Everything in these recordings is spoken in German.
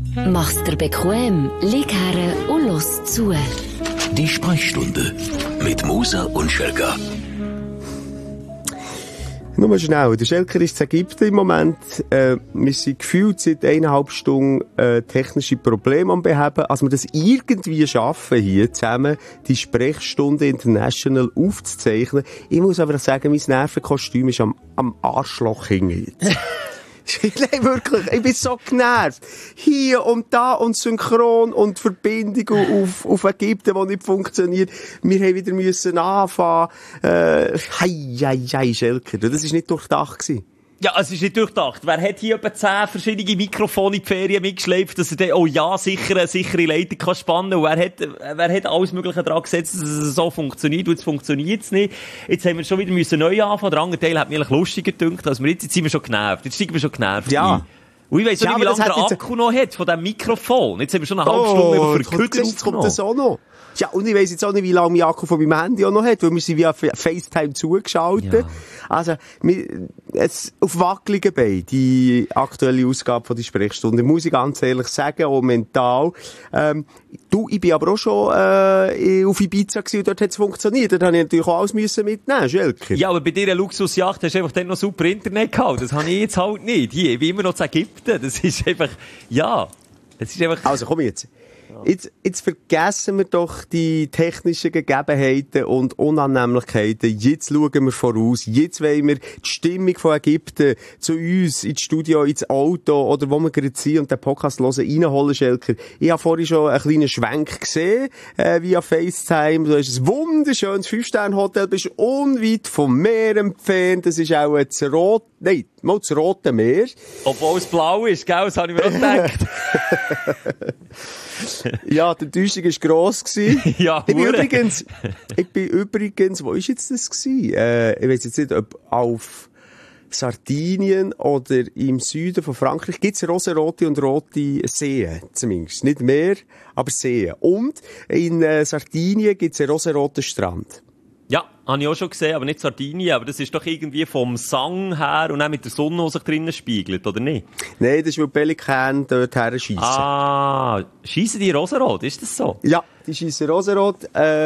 Mach's dir bequem, lieg her und los zu. Die Sprechstunde mit Musa und Schelka. Nur schnell, der Schelker ist in Ägypten im Moment. Wir sind gefühlt seit 1,5 Stunden technische Probleme am Beheben. Also wir das irgendwie schaffen, hier zusammen die Sprechstunde International aufzuzeichnen. Ich muss aber sagen, mein Nervenkostüm ist am Arschloch hinten jetzt. Nein, wirklich, ich bin so genervt. Hier und da und synchron und Verbindung auf Ägypten, die nicht funktioniert. Wir haben wieder müssen anfangen. Schelker, das war nicht durchdacht gewesen. Ja, es ist nicht durchdacht. Wer hat hier etwa 10 verschiedene Mikrofone in die Ferien mitgeschleift, dass er dann, oh ja, sicher eine sichere Leitung kann spannen? Und wer hat alles Mögliche daran gesetzt, dass es so funktioniert? Und jetzt funktioniert es nicht. Jetzt haben wir schon wieder müssen neu anfangen. Der andere Teil hat mir eigentlich lustiger gedünkt, als wir jetzt sind wir schon genervt. Jetzt steigen wir schon genervt. Ja. Und ich weiss auch nicht, wie lange der Akku noch hat von diesem Mikrofon. Jetzt haben wir schon eine halbe Stunde über Verkürzer aufgenommen. Kommt das auch noch? Ja, und ich weiss jetzt auch nicht, wie lange mein Akku von meinem Handy auch noch hat, weil wir sind via FaceTime zugeschaltet. Ja. Also, jetzt auf wackeligen Beinen, die aktuelle Ausgabe von der Sprechstunde, muss ich ganz ehrlich sagen, auch mental. Ich bin aber auch schon auf Ibiza gewesen und dort hat es funktioniert. Dort habe ich natürlich auch alles mitnehmen, Schelker. Ja, aber bei dir eine Luxusjacht hast du einfach dann noch super Internet gehabt. Das habe ich jetzt halt nicht. Hier, ich bin immer noch zu Ägypten. Das ist einfach, ja. Das ist einfach... Also, komm jetzt. Jetzt vergessen wir doch die technischen Gegebenheiten und Unannehmlichkeiten. Jetzt schauen wir voraus. Jetzt wollen wir die Stimmung von Ägypten zu uns ins Studio, ins Auto oder wo wir gerade sind und den Podcast hören, reinholen, Schelker. Ich habe vorhin schon einen kleinen Schwenk gesehen, via FaceTime. Du hast ein wunderschönes 5-Sterne-Hotel, bist unweit vom Meer entfernt. Das ist auch das Rote Meer. Obwohl es blau ist, gell? Das habe ich mir auch gedacht. Ja, die Enttäuschung war gross gewesen. Ja, ich bin übrigens, wo ist jetzt das gewesen? Ich weiss jetzt nicht, ob auf Sardinien oder im Süden von Frankreich gibt's rosarote und rote Seen, zumindest. Nicht Meer, aber Seen. Und in Sardinien gibt's einen rosaroten Strand. Ja, habe ich auch schon gesehen, aber nicht Sardinien. Aber das ist doch irgendwie vom Sang her und auch mit der Sonne, die sich drinnen spiegelt, oder nicht? Nein, das ist, weil die Pelikane dort her schiessen. Ah, schiessen die rosarot, ist das so? Ja, die schiessen rosarot,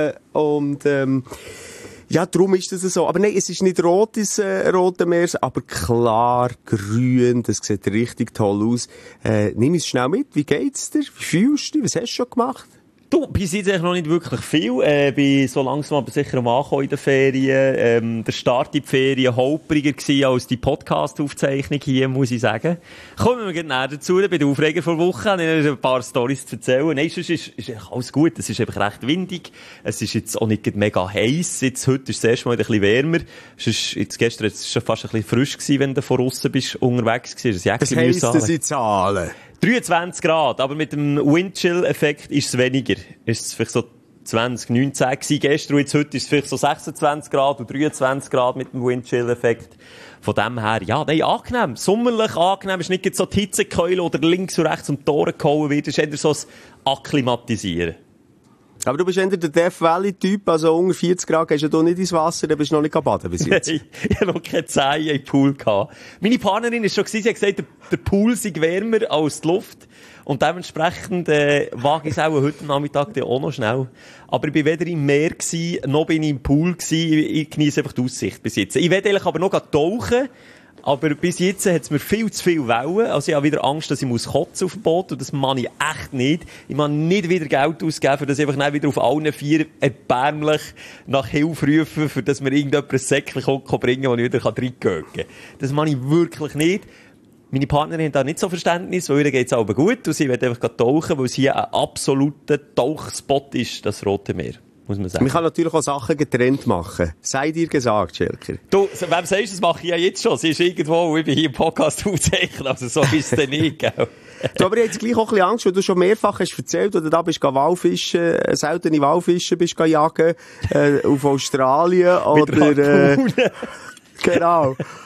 ja, darum ist das so. Aber nein, es ist nicht rot, das Rote Meer, aber klar grün. Das sieht richtig toll aus. Nimm es schnell mit. Wie geht's dir? Wie fühlst du dich? Was hast du schon gemacht? Du, bis jetzt eigentlich noch nicht wirklich viel. Bin so langsam aber sicher am Ankommen in den Ferien. Der Start in die Ferien holpriger gewesen als die Podcast-Aufzeichnung hier, muss ich sagen. Kommen wir gleich näher dazu. Bei der Aufreger vor Woche habe ich ein paar Storys zu erzählen. Nein, sonst ist alles gut. Es ist einfach recht windig. Es ist jetzt auch nicht mega heiß. Jetzt, heute ist es erst mal ein bisschen wärmer. Gestern ist es schon fast ein bisschen frisch gewesen, wenn du von aussen bist unterwegs gewesen. Das heisst, das sind Zahlen. 23 Grad, aber mit dem Windchill-Effekt ist es weniger. Ist es vielleicht so 20, 19 gewesen gestern und jetzt heute ist es vielleicht so 26 Grad und 23 Grad mit dem Windchill-Effekt. Von dem her, ja, nein, angenehm. Sommerlich angenehm. Es ist nicht so die Hitzekeule oder links und rechts um die Tore gehauen wird. Es ist eher so das Akklimatisieren. Aber du bist eher der Death Valley-Typ, also unter 40 Grad gehst du nicht ins Wasser, dann bist du noch nicht baden bis jetzt. Ich habe noch keine Zehen im Pool gehabt. Meine Partnerin war schon, sie hat gesagt, der Pool sei wärmer als die Luft. Und dementsprechend wage ich es auch heute Nachmittag auch noch schnell. Aber ich war weder im Meer gewesen, noch bin ich im Pool gewesen. Ich genieße einfach die Aussicht bis jetzt. Ich werde eigentlich aber noch tauchen. Aber bis jetzt hat es mir viel zu viel Wellen. Also ich habe wieder Angst, dass ich kotzen auf dem Boot. Und das mache ich echt nicht. Ich muss nicht wieder Geld ausgeben, für das ich einfach wieder auf allen 4 erbärmlich nach Hilfe rufen, für dass mir irgendjemand ein Säckchen bringen kann, wo ich wieder reingehen kann. Das mache ich wirklich nicht. Meine Partnerin hat da nicht so Verständnis, weil ihr geht es aber gut. Und sie will einfach tauchen, weil es hier ein absoluter Tauchspot ist, das Rote Meer. Muss man sagen. Man kann natürlich auch Sachen getrennt machen. Sei dir gesagt, Schelker. Du, wem sagst du, das mache ich ja jetzt schon. Sie ist irgendwo, ich bin hier im Podcast aufzeichnen, also so ist es dann nicht, gell? Du, aber ich jetzt gleich auch ein bisschen Angst, weil du schon mehrfach hast erzählt, oder da bist du Walfischen, seltene Walfischen bist du jagen, auf Australien, oder, genau.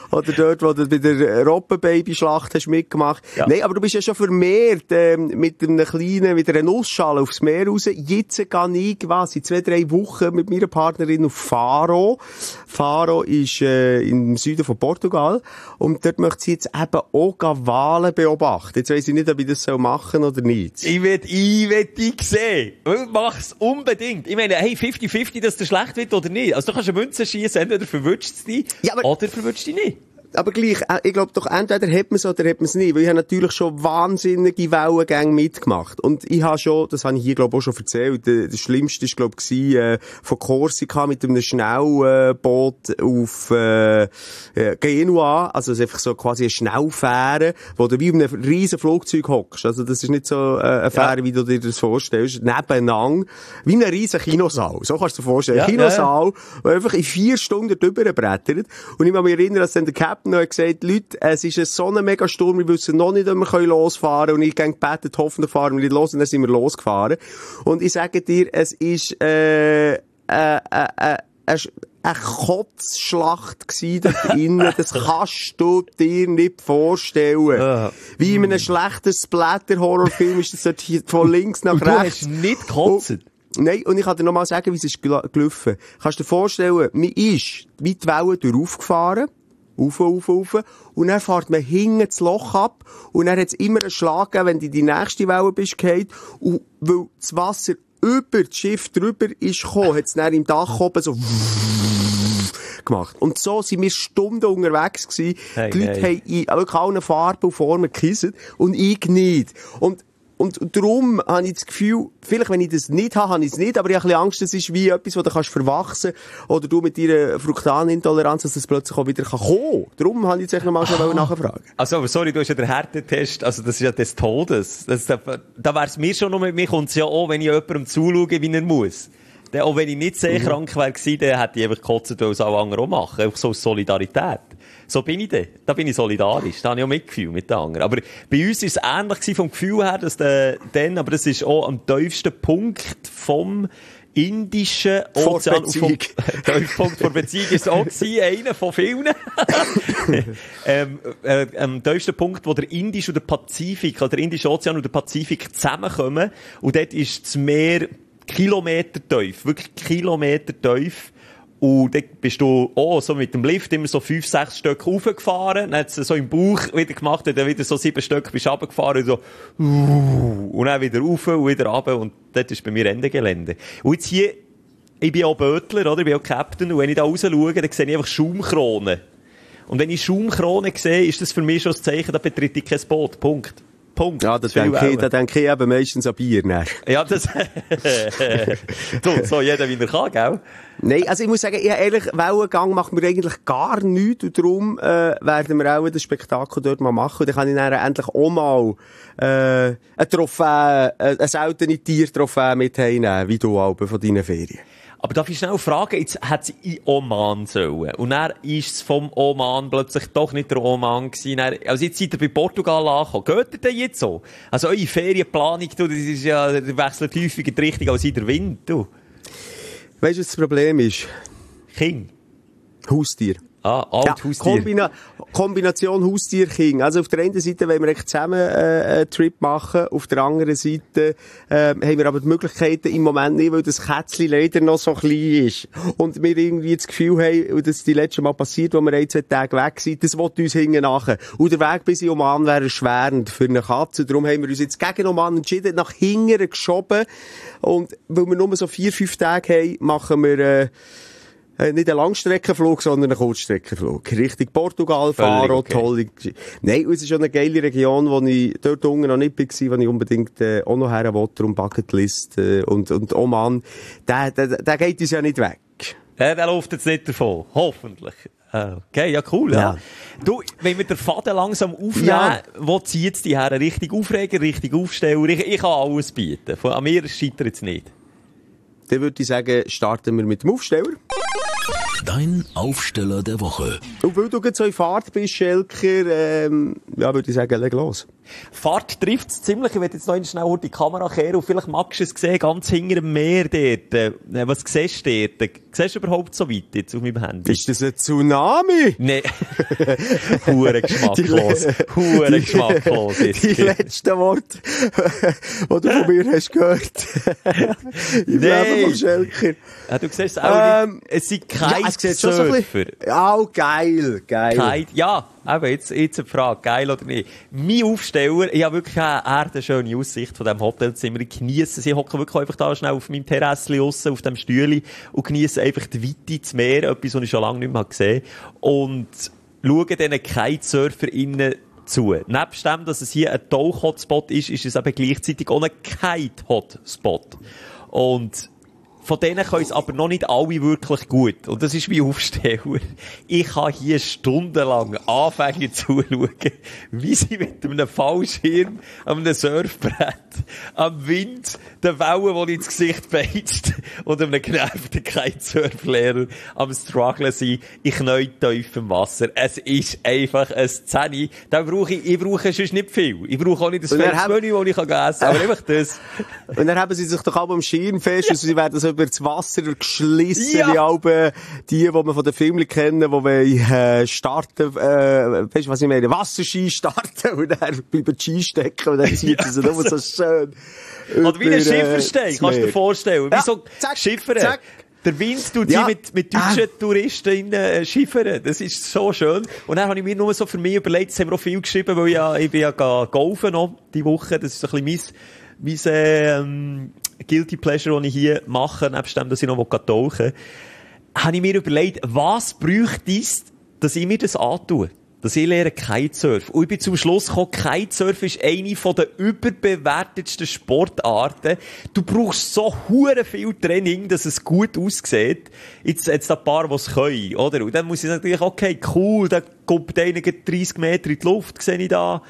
Oder dort, wo du bei der Robbenbaby-Schlacht hast mitgemacht. Ja. Nein, aber du bist ja schon vermehrt mit einer Nussschale aufs Meer raus. Jetzt gehe ich quasi 2-3 Wochen mit meiner Partnerin auf Faro. Faro ist im Süden von Portugal. Und dort möchte sie jetzt eben auch Wale beobachten. Jetzt weiss ich nicht, ob ich das machen soll oder nicht. Ich will dich sehen. Mach's unbedingt. Ich meine, hey, 50-50, dass der schlecht wird oder nicht. Also du kannst eine Münze schießen, entweder verwünscht es dich, oder verwünscht dich nicht. Aber gleich, ich glaube doch, entweder hat man es oder hat man es nicht. Weil ich habe natürlich schon wahnsinnige Wellengänge mitgemacht. Und ich habe schon, das habe ich hier, glaube ich, auch schon erzählt, das Schlimmste war, glaube ich, von Korsika mit einem Schnellboot auf Genua. Also es ist einfach so quasi eine Schnellfähre, wo du wie in einem riesen Flugzeug hockst. Also das ist nicht so eine Fähre, wie du dir das vorstellst. Nebeneinander, wie ein riesen Kinosaal. So kannst du dir vorstellen. Ja, Kinosaal, der einfach in 4 Stunden drüber brettert. Und ich kann mich erinnern, dass dann der Captain noch gesagt, Leute, es ist so ein mega Sturm, wir wissen noch nicht, ob wir losfahren können. Und ich habe gebeten, hoffentlich fahren wir nicht los. Und dann sind wir losgefahren. Und ich sage dir, es ist eine Kotzschlacht gsi dort innen. Das kannst du dir nicht vorstellen. Wie in einem schlechten Splatter-Horrorfilm ist das dort hier von links nach rechts. Du hast nicht gekotzt. Nein, und ich kann dir noch mal sagen, wie es ist gelaufen. Kannst du dir vorstellen, man ist wie die Wellen durchgefahren. Auf. Und dann fährt man hinten das Loch ab. Und dann hat es immer einen Schlag gegeben, wenn du in die nächste Welle bist gefallen. Und weil das Wasser über das Schiff drüber ist gekommen, hat es dann im Dach oben so gemacht. Und so sind wir Stunden unterwegs gewesen. Hey, die Leute haben in wirklich allen Farben und Formen gekisset. Und ich nicht. Und darum habe ich das Gefühl, vielleicht wenn ich das nicht habe ich es nicht, aber ich habe ein bisschen Angst, das ist wie etwas, wo du kannst verwachsen oder du mit deiner Fruktanintoleranz, dass das plötzlich auch wieder kommen kann. Darum habe ich jetzt nochmal schnell nachfragen. Also, aber sorry, du hast ja den Härtetest, also das ist ja des Todes. Da wär's mir schon noch, mir kommt's ja auch, wenn ich jemandem zuschaue, wie er muss. Dann, auch wenn ich nicht sehr krank wäre gewesen, dann hätte ich einfach gekotzt, weil es alle anderen auch machen. Einfach so aus Solidarität. So bin ich da bin ich solidarisch. Da habe ich auch Mitgefühl mit den anderen. Aber bei uns war es ähnlich vom Gefühl her, dass aber das ist auch am tiefsten Punkt vom Indischen Ozean. Tiefpunkt der Beziehung ist es auch gewesen, einer von vielen. Am tiefsten Punkt, wo der Indische und der Pazifik, oder der Indische Ozean und der Pazifik zusammenkommen. Und dort ist das Meer Kilometer tief. Wirklich Kilometer tief. Und dann bist du auch so mit dem Lift immer so 5-6 Stück raufgefahren, dann hat es so im Bauch wieder gemacht, dann wieder so 7 Stück bist runtergefahren, und so, und dann wieder rauf und wieder runter, und dort ist bei mir Ende Gelände. Und jetzt hier, ich bin auch Bötler, oder? Ich bin auch Captain, und wenn ich da raus schaue, dann sehe ich einfach Schaumkronen. Und wenn ich Schaumkronen sehe, ist das für mich schon das Zeichen, da betrete ich kein Boot. Punkt. Ja, da denke ich eben meistens an Bier, ne? Ja, das, so jeder wie er kann, gell? Nein, also ich muss sagen, ehrlich, Wellengang macht mir eigentlich gar nichts, und darum, werden wir auch das Spektakel dort mal machen, und dann kann ich dann endlich auch mal, eine Trophäe, eine seltene Tiertrophäe mit heimnehmen, wie du auch von deinen Ferien. Aber darf ich schnell fragen, jetzt hat sie in Oman sollen. Und dann ist es vom Oman plötzlich doch nicht der Oman gewesen. Dann, also jetzt seid ihr bei Portugal angekommen. Geht ihr denn jetzt so? Also eure Ferienplanung, du, das ist ja, der wechselt häufiger in die Richtung als in der Wind, du. Weißt du, was das Problem ist? Kind. Haustier. Haustier. Kombination Haustier-King. Also auf der einen Seite wollen wir zusammen einen Trip machen, auf der anderen Seite haben wir aber die Möglichkeiten im Moment nicht, weil das Kätzchen leider noch so klein ist. Und wir irgendwie das Gefühl haben, und das ist die letzte Mal passiert, wo wir 1-2 Tage weg sind, das will uns hinten nachher. Und der Weg bis in Oman wäre erschwerend für eine Katze. Darum haben wir uns jetzt gegen Oman entschieden, nach hinten geschoben. Und weil wir nur so 4-5 Tage haben, machen wir nicht einen Langstreckenflug, sondern einen Kurzstreckenflug. Richtung Portugal, Faro, okay. Tolle. Nein, es ist schon eine geile Region, wo ich dort unten noch nicht war, wo ich unbedingt auch noch her will, darum Bucketlist. Und Oman, der geht uns ja nicht weg. Der läuft jetzt nicht davon. Hoffentlich. Okay, ja cool. Ja. Du, wenn wir den Faden langsam aufnehmen, wo zieht es die her? Richtig Aufreger, richtig Aufsteller? Ich kann alles bieten. An mir scheitert es nicht. Dann würde ich sagen, starten wir mit dem Aufsteller. Dein Aufsteller der Woche. Und weil du jetzt so in Fahrt bist, Schelker, würde ich sagen, leg los. Fahrt trifft es ziemlich. Ich werde jetzt noch schnell die Kamera kehren und vielleicht magst du es sehen, ganz hinter dem Meer dort. Was siehst du dort? Siehst du überhaupt so weit jetzt auf meinem Handy? Ist das ein Tsunami? Nee. Hure geschmacklos. Hure geschmacklos ist Die letzten Worte, die du von mir hast gehört. Im Leben von Schelker. Ja, du siehst es auch nicht. Es sind Kitesurfer. Ja, geil. Ja, aber jetzt eine Frage. Geil oder nicht? Mein Aufsteller, ich habe wirklich eine schöne Aussicht von diesem Hotelzimmer. Ich geniesse es. Ich hocke wirklich einfach da schnell auf meinem Terrassli aussen, auf dem Stühli und geniesse einfach die Weite ins Meer, etwas, was ich schon lange nicht mehr gesehen habe. Und schaue diesen KitesurferInnen zu. Nebst dem, dass es hier ein Tauch-Hotspot ist, ist es eben gleichzeitig auch ein Kite-Hotspot. Und von denen können es aber noch nicht alle wirklich gut. Und das ist mein Aufsteller. Ich kann hier stundenlang Anfänger zuschauen, wie sie mit einem Fallschirm, einem Surfbrett, am Wind, den Wellen, die ins Gesicht beizt, und einem genervten Kitesurflehrer am Strugglen sind, in knäutief im Wasser. Es ist einfach eine Szene. Ich brauche sonst nicht viel. Ich brauche auch nicht das Menü, das ich essen kann, aber einfach das. Und dann haben sie sich doch alle am Schirm fest und sie werden so über das Wasser geschlissen, wie alle die man von den Filmen kennen, die starten, weißt du, was ich meine? Wasserski starten und dann bleiben die Ski stecken und dann zieht sie nur so schön. Oder wie ein Schiffersteig, kannst du dir vorstellen. Wie so Schiffern. Zack. Der Wind tut sie mit deutschen Touristen schiffern. Das ist so schön. Und dann habe ich mir nur so für mich überlegt, das haben wir auch viel geschrieben, weil ich bin ja golfen noch die Woche. Das ist so ein bisschen mein Guilty Pleasure, das ich hier mache, nebst dem, dass ich noch tauchen will, habe ich mir überlegt, was bräuchte es, dass ich mir das antue? Dass ich lerne Kitesurfen. Und ich bin zum Schluss gekommen, Kitesurfen ist eine der überbewertetsten Sportarten. Du brauchst so hure viel Training, dass es gut aussieht. Jetzt ein paar, die es können, oder? Und dann muss ich natürlich, okay, cool, da kommt einer 30 Meter in die Luft, sehe ich da.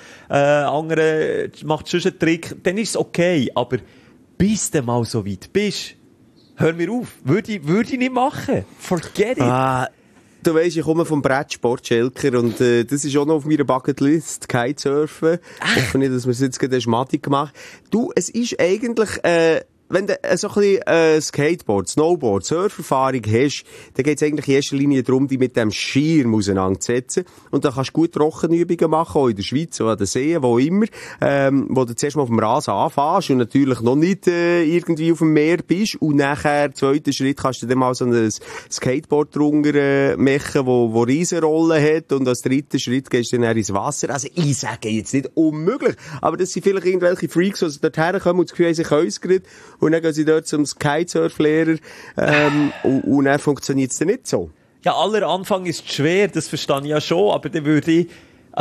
Andere macht schon einen Trick. Dann ist es okay. Aber bis du mal so weit bist, hör mir auf. Würde ich nicht machen. Forget it. Du weisst, ich komme vom Brettsport, Schelker, und das ist auch noch auf meiner Bucketlist, Kitesurfen. Ich hoffe nicht, dass wir es jetzt gerade schmattig gemacht haben. Du, es ist eigentlich, wenn du so ein bisschen Skateboard, Snowboard, Surferfahrung hast, dann geht es eigentlich in erster Linie darum, dich mit dem Schirm auseinanderzusetzen. Und dann kannst du gut Trockenübungen machen, auch in der Schweiz, oder an den Seen, wo immer, wo du zuerst mal auf dem Rasen anfängst und natürlich noch nicht irgendwie auf dem Meer bist. Und nachher, zweiter Schritt, kannst du dann mal so ein Skateboard drunter machen, wo Riesenrollen hat. Und als dritten Schritt gehst du dann ins Wasser. Also ich sage jetzt nicht unmöglich, aber das sind vielleicht irgendwelche Freaks, die dort herkommen und das Gefühl haben, sie können es gerade. Und dann gehen sie dort zum Kitesurf-Lehrer, und dann funktioniert es dann nicht so. Ja, aller Anfang ist schwer, das verstehe ich ja schon, aber dann würde ich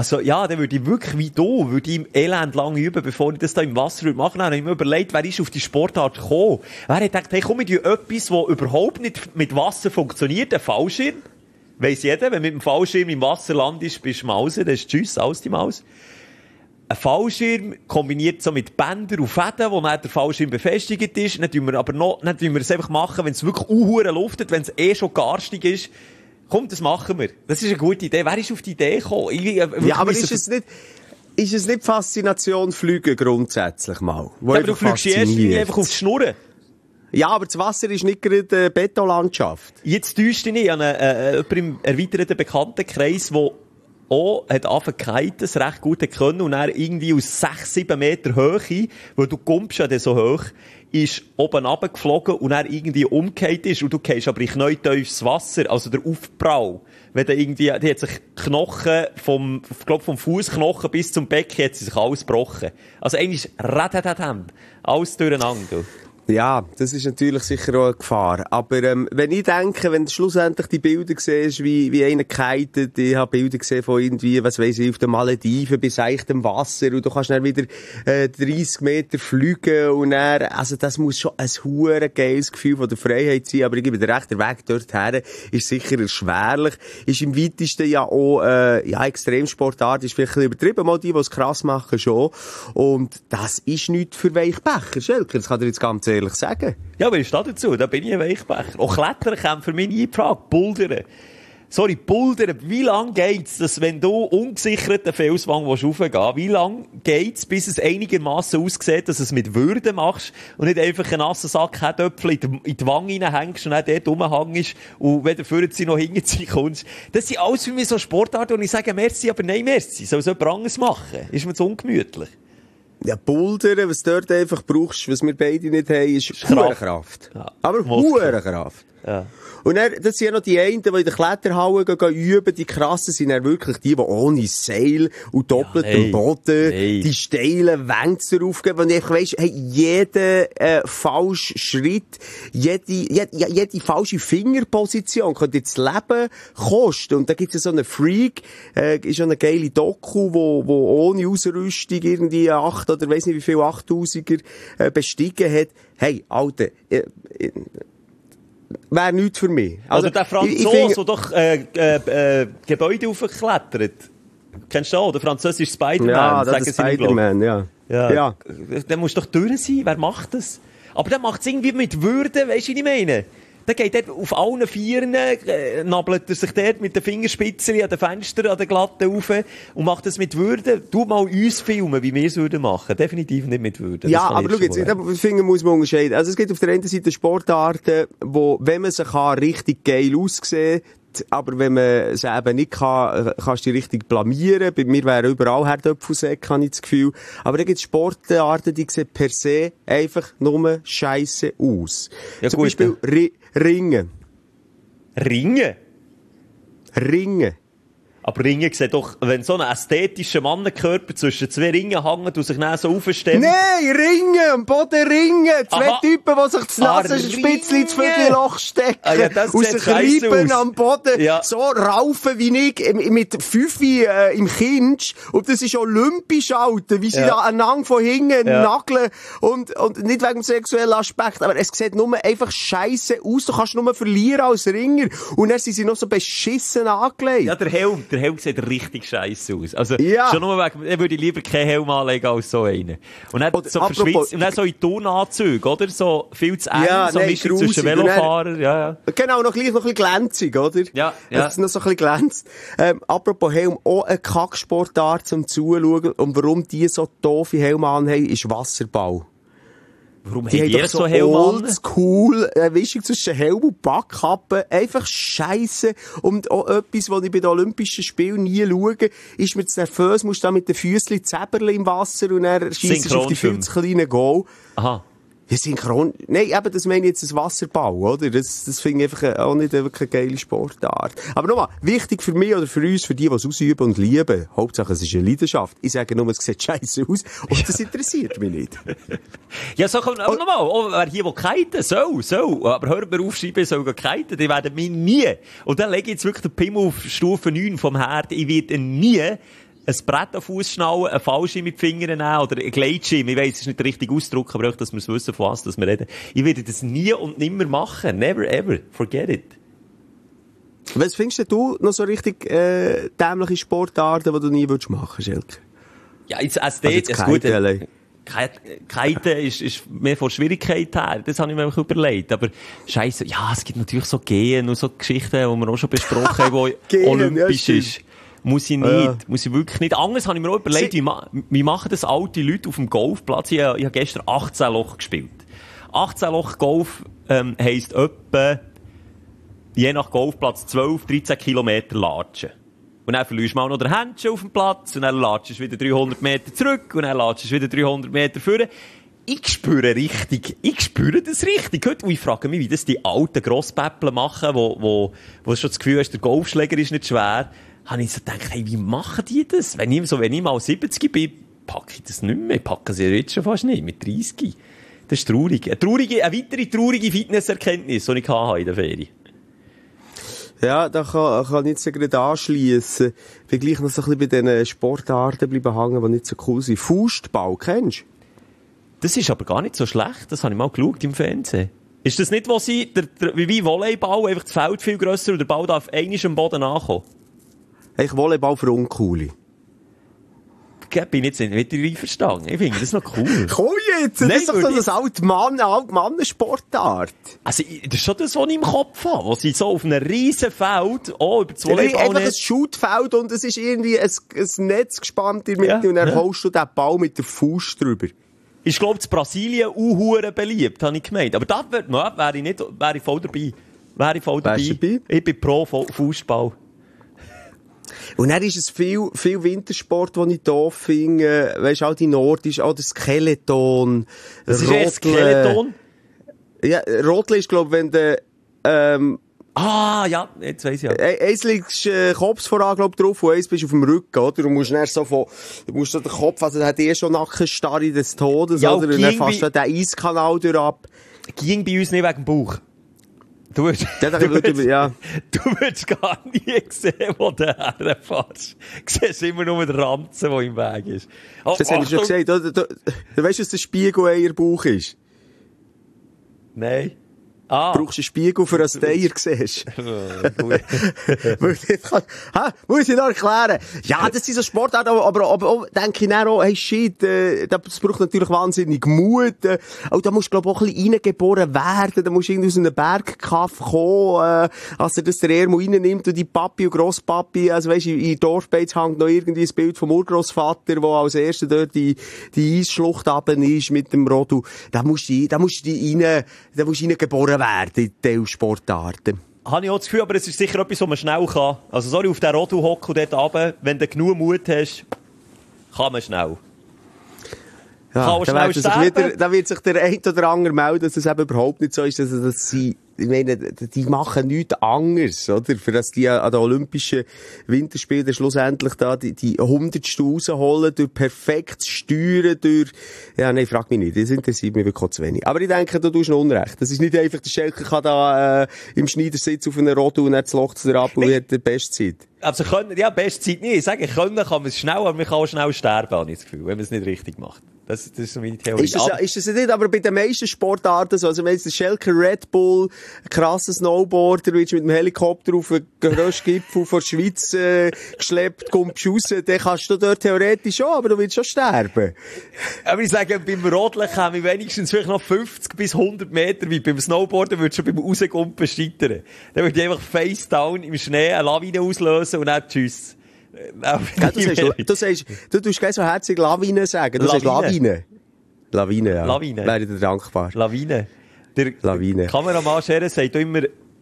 wirklich wie du, im Elend lang üben, bevor ich das da im Wasser machen würde. Dann habe ich mir überlegt, wer ist auf die Sportart gekommen? Wer hat gedacht, hey, komm, ich tue etwas, das überhaupt nicht mit Wasser funktioniert, ein Fallschirm. Weiss jeder, wenn du mit dem Fallschirm im Wasser landest, bist du Mause, das ist tschüss, aus die Maus. Ein Fallschirm kombiniert so mit Bändern und Fäden, wo dann der Fallschirm befestigt ist. Dann tun wir es einfach machen, wenn es wirklich unhure luftet, wenn es schon garstig ist. Komm, das machen wir. Das ist eine gute Idee. Wer ist auf die Idee gekommen? Ja, aber ist es nicht Faszination Fliegen grundsätzlich mal? Ja, aber du fliegst einfach auf die Schnurren. Ja, aber das Wasser ist nicht gerade Betonlandschaft. Jetzt täuscht dich nicht an jemanden im erweiterten Bekanntenkreis, der auch hat angefangen zu kiten, recht gut können, und dann irgendwie aus 6-7 Meter Höhe, weil du kommst ja dann so hoch, ist oben runtergeflogen und dann irgendwie umgekehrt ist, und du gehst aber in knäutiefes Wasser, also der Aufprall. Wenn da irgendwie, die hat sich Knochen vom Fußknochen bis zum Becken hat sie sich alles gebrochen. Also eigentlich alles durcheinander. Ja, das ist natürlich sicher auch eine Gefahr. Aber wenn ich denke, wenn du schlussendlich die Bilder siehst, wie einer kitet, ich habe Bilder gesehen von irgendwie, was weiss ich, auf den Malediven bis seichtem Wasser, und du kannst dann wieder 30 Meter fliegen und dann, also das muss schon ein hure geiles Gefühl von der Freiheit sein, aber ich gebe dir recht, der Weg dorthin ist sicher erschwerlich, ist im weitesten ja auch Extremsportart, ist vielleicht ein bisschen übertrieben, mal die es krass machen schon, und das ist nichts für Weichbecher, Schelker, das kann dir jetzt ganz ehrlich sagen. Ja, aber ich stehe dazu, da bin ich ein Weichbecher. Auch Klettern käme für mich nie in Frage, Bouldern. sorry, Bouldern, wie lang geht's, dass wenn du ungesichert den Felswang raufgehen willst, wie lang geht's, bis es einigermaßen aussieht, dass du es mit Würde machst und nicht einfach einen nassen Sack Herdöpfel in die Wange reinhängst und dann dort rumhängst und wenn du vorher noch hinterher kommst. Das sind alles für mich so Sportarten, und ich sage merci, aber nein, merci. Soll es jemand anderes machen? Ist mir zu ungemütlich. Ja, Bouldern, was du dort einfach brauchst, was wir beide nicht haben, ist Kraft. Ja. Aber Kraft. Ja. Und dann, das sind ja noch die einen, die in der Kletterhalle gehen üben, die krassen sind dann wirklich die ohne Seil und doppeltem Boden, die steilen Wänze raufgeben, und ich weiss, hey, jeder falsche Schritt, jede falsche Fingerposition könnte jetzt das Leben kosten. Und da gibt's ja so einen Freak, ist ja eine geile Doku, wo ohne Ausrüstung irgendwie 8 oder weiss nicht wie viel 8000er bestiegen hat. Hey, Alter, wäre nichts für mich. Also der Franzose, der doch Gebäude aufgeklettert. Kennst du auch? Der französische Spider-Man. Ja, das ist Spider-Man, ja. Der muss doch durch sein. Wer macht das? Aber der macht es irgendwie mit Würde, weisst du, was ich meine? Der geht dort auf allen Vieren, nabelt er sich dort mit den Fingerspitzen an den Fenstern, an den Glatten rauf und macht das mit Würde. Du mal uns filmen, wie wir es würden machen. Definitiv nicht mit Würde. Ja, aber schau jetzt, ich finde, muss man unterscheiden. Also es gibt auf der einen Seite Sportarten, wo, wenn man sie kann, richtig geil aussehen, aber wenn man es eben nicht kann, kannst du dich richtig blamieren. Bei mir wäre überall Herdöpfelsäcke, habe ich das Gefühl. Aber dann gibt es Sportarten, die sehen per se einfach nur scheisse aus. Ja, zum gut, Beispiel Ringen. Ringen? Ringen. Aber Ringen sieht doch, wenn so ein ästhetischer Mannenkörper zwischen zwei Ringen hängt und sich dann so aufstemmt. Nein, Ringen, am Boden Ringen. Zwei Typen, die sich das Nasenspitzli ins Vögelloch stecken. Und sich reiben am Boden. Ja. So raufen wie ich mit 5 im Kind. Und das ist olympisch, Alter. Wie sie da einander von hinten nageln. Und nicht wegen dem sexuellen Aspekt. Aber es sieht nur einfach scheisse aus. Du kannst nur verlieren als Ringer. Und dann sind sie noch so beschissen angelegt. Ja, der Helm sieht richtig scheisse aus. Also, schon nur wegen, ich würde lieber keinen Helm anlegen als so einen. Und dann so verschwitzt, und dann so in Turnanzüge, oder? So viel zu eng, so Mischung zwischen Velofahrern, ja. Genau, noch ein bisschen glänzig, oder? Ja. Dass es noch so ein bisschen glänzt. Apropos Helm, auch eine Kacksportart zum Zuschauen. Und warum die so doofe Helme anhaben, ist Wasserball. Warum die haben doch so Helm oldschool, Mischung zwischen Helm und Backkappe, einfach scheisse. Und auch etwas, was ich bei den Olympischen Spielen nie schaue, ist mir zu nervös, musst du da mit den Füßchen zäberle im Wasser und dann schiessest du auf die viel zu kleinen Goal. Aha. Ja, synchron. Nein, eben, das meine ich jetzt, das Wasserball, oder? Das finde ich einfach auch nicht wirklich eine geile Sportart. Aber nochmal, wichtig für mich oder für uns, für die es ausüben und lieben, Hauptsache es ist eine Leidenschaft. Ich sage nur, es sieht scheiße aus und das interessiert mich nicht. Ja, so kommt, aber nochmal, wer hier kiten soll. Aber hört mir auf, schreiben, soll kiten, die werden mich nie. Und dann lege ich jetzt wirklich den Pimmel auf Stufe 9 vom Herd. Ich werde nie ein Brett auf Fuß schnallen, einen Fallschirm mit den Fingern nehmen oder einen Gleitschirm. Ich weiss, es ist nicht der richtige Ausdruck, aber auch, dass wir es wissen, von was wir reden. Ich werde das nie und nimmer machen. Never ever. Forget it. Was findest du noch so richtig dämliche Sportarten, die du nie machen würdest, Schelke? Ja, jetzt Ästhetik, also Kiten ist mehr von Schwierigkeit her. Das habe ich mir auch überlegt. Aber Scheisse, ja, es gibt natürlich so Gehen und so Geschichten, die wir auch schon besprochen haben, die olympisch ist. Muss ich nicht. Muss ich wirklich nicht. Anders habe ich mir auch überlegt, wie machen das alte Leute auf dem Golfplatz? Ich habe gestern 18 Loch gespielt. 18 Loch Golf heisst etwa, je nach Golfplatz 12, 13 Kilometer latschen. Und dann verlierst du mal noch den Händchen auf dem Platz und dann latschst du wieder 300 Meter zurück und dann latschst du wieder 300 Meter vorne. Ich spüre das richtig. Heute, und ich frage mich, wie das die alten Grosspäppler machen, wo schon das Gefühl hast, der Golfschläger ist nicht schwer. Habe ich so gedacht, hey, wie machen die das? Wenn ich mal 70 bin, packe ich das nicht mehr. Ich packe sie jetzt schon fast nicht, mit 30. Das ist traurig. Eine weitere traurige Fitnesserkenntnis, die ich hatte in der Ferien. Ja, da kann ich jetzt gerade anschliessen. Ich will gleich noch so ein bisschen bei diesen Sportarten bleiben hängen, die nicht so cool sind. Faustball, kennst du? Das ist aber gar nicht so schlecht. Das habe ich mal geschaut im Fernsehen. Ist das nicht, wo sie, wie Volleyball, einfach das Feld viel grösser und der Ball darf einmal am Boden ankommen? Eigentlich Volleyball für Uncoole. bin ich jetzt nicht mit dir einverstanden. Ich finde das noch cool. Komm jetzt, das Nein, ist doch so das Altmann-Sportart. Also, das ist schon das, was ich im Kopf habe. Wo sie so auf einem riesen Feld, über 2 Einfach ein Shootfeld und es ist irgendwie ein Netz gespannt in der Mitte und dann holst du den Ball mit der Fuß drüber. Ich glaube, in Brasilien auch beliebt, habe ich gemeint. Aber das wäre ich voll dabei. Wärst du dabei? Ich bin pro Fußball. Und dann ist es viel Wintersport, den ich doof finde. Weisst du, all die Nordisch, auch der Skeleton. Das ist ein Skeleton? Ja, Rodeln ist, glaube ich, wenn du, ja, jetzt weiss ich ja. Eins liegst Kopf voran, glaub drauf, und eins bist auf dem Rücken, oder? Du musst dann du musst so den Kopf, also der hat schon Nackenstarre des Todes, ja, oder? Und dann fährst du den Eiskanal durch ab. Ging bei uns nicht wegen dem Bauch. Du würdest gar nie sehen, wo du herfährst. Du siehst immer nur den Ranzen, der im Weg ist. Oh, das habe ich schon gesagt. Du weißt, was der Spiegel-Eierbauch ist? Nein. Du brauchst einen Spiegel, für das du Eier siehst. Muss ich noch erklären. Ja, das sind so Sportarten, aber denke ich dann auch, hey shit, das braucht natürlich wahnsinnig Mut. Auch da musst du, glaube ich, auch ein bisschen reingeboren werden. Da musst du irgendwie aus einem Bergkaff kommen, als er das der Ermo reinnimmt und die Papi und Grosspapi, also weisst, in Dorfbeiz hängt noch irgendwie ein Bild vom Urgroßvater, der als erster dort die Eisschlucht runter ist mit dem Rodu. Da musst du reingeboren werden in diese Sportarten. Habe ich auch das Gefühl, aber es ist sicher etwas, was man schnell kann. Also, sorry, auf den Rodu hocken und dort runter, wenn du genug Mut hast, kann man schnell. Ja, da wird sich der ein oder andere melden, dass es eben überhaupt nicht so ist, dass sie, ich meine, die machen nichts anderes, oder? Für das die an den Olympischen Winterspielen schlussendlich da die 100. rausholen, durch perfektes Steuern, frag mich nicht, das interessiert mich wirklich zu wenig. Aber ich denke, du tust noch Unrecht. Das ist nicht einfach, der Schelker kann da, im Schneidersitz auf einer Rodu und dann das Loch zu der ab und hat die Bestzeit. Also Bestzeit nicht. Ich sage, können kann man es schnell, aber man kann auch schnell sterben, habe ich das Gefühl, wenn man es nicht richtig macht. Das ist so meine Theorie. Ist das nicht, aber bei den meisten Sportarten so, also wenn jetzt der Schelker Red Bull, krasser Snowboarder, willst mit dem Helikopter auf den grössten Gipfel von der Schweiz geschleppt, kommst raus, dann kannst du dort theoretisch schon, aber du willst schon sterben. Aber ich sage, beim Rodeln käme ich wenigstens vielleicht noch 50 bis 100 Meter weit. Beim Snowboarden würdest du schon beim Rausgumpen scheitern. Dann würde ich einfach face down im Schnee eine Lawine auslösen und dann tschüss. Ja, du tust gleich so herzig Lawine sagen. Du sagst Lawine. Lawine, ja. Lawine. Wäre dir dankbar. Lawine. Der Kameramann Scherer sagt immer,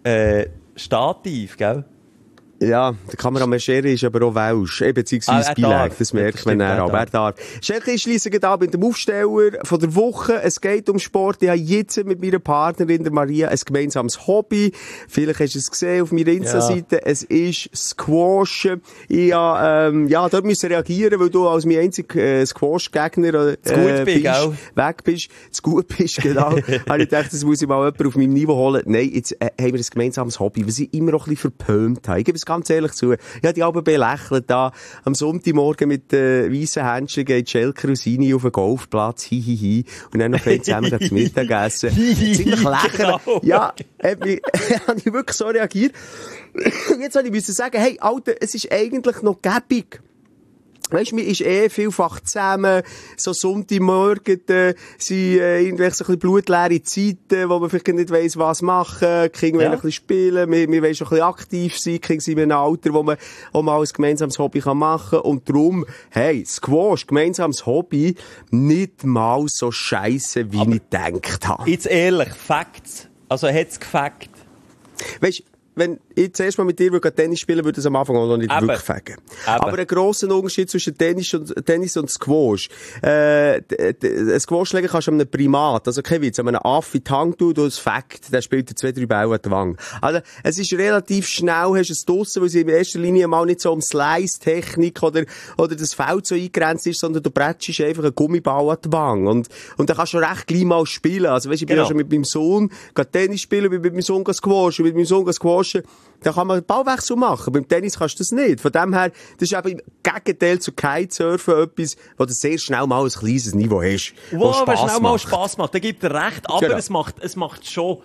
Stativ, gell? Ja, der Kameramann Scherer ist aber auch Welsch, beziehungsweise Beleg, das merkt man dann, aber er darf. Schelke, ich schliesse gerade ab mit dem Aufsteller von der Woche. Es geht um Sport. Ich habe jetzt mit meiner Partnerin, der Maria, ein gemeinsames Hobby. Vielleicht hast du es gesehen auf meiner Insta-Seite. Ja. Es ist Squash. Ich dort müssen reagieren, weil du als mein einziger Squash-Gegner weg bist. Zu gut bist, genau. Habe ich gedacht, das muss ich mal jemanden auf meinem Niveau holen. Nein, jetzt haben wir ein gemeinsames Hobby, was ich immer noch ein bisschen verpönt habe. Ganz ehrlich zu. Ich habe die alle belächelt da. Am Sonntagmorgen mit weißen Händchen geht Schelker und Sini auf den Golfplatz. Hihihi. Und dann noch viel zusammen zum Mittagessen. Ziemlich lächerlich. Genau. Ja, habe ich wirklich so reagiert. Jetzt habe ich sagen, hey, Alter, es ist eigentlich noch gäbig. Weisst du, man ist vielfach zusammen, so Sonntagmorgen, sind irgendwelche so ein bisschen blutleere Zeiten, wo man vielleicht nicht weiss, was machen, die Kinder wollen ein bisschen spielen, wir wollen schon ein bisschen aktiv sein, die Kinder sind in einem Alter, wo man auch mal ein gemeinsames Hobby machen kann, und darum, hey, Squash, gemeinsames Hobby, nicht mal so scheisse, wie ich gedacht habe. Jetzt ehrlich, Facts, also hat's gefackt? Weisst, wenn ich zuerst mal mit dir Tennis spielen würde, würde es am Anfang auch noch nicht wirklich fegen. Aber ein grosser Unterschied zwischen Tennis und Squash. Ein Squash-Schläger kannst du an einem Primat, also kein Witz, an einem Affe in die Hand tun, du Fakt, der spielt 2-3 Bälle an die Wange. Also, es ist relativ schnell, hast du es draussen, weil es in erster Linie mal nicht so um Slice-Technik oder das Feld so eingegrenzt ist, sondern du bretschst einfach einen Gummiball an die Wange. Und dann kannst du recht gleich mal spielen. Also, weisst, ich bin ja schon mit meinem Sohn Tennis spielen, mit meinem Sohn Squash, mit meinem Sohn Squash. Da kann man einen Ballwechsel machen. Beim Tennis kannst du das nicht. Von dem her, das ist eben im Gegenteil zu Kitesurfen etwas, wo du sehr schnell mal ein kleines Niveau hast. Wo schnell mal Spass macht. Da gibt er recht. Aber genau. es macht schon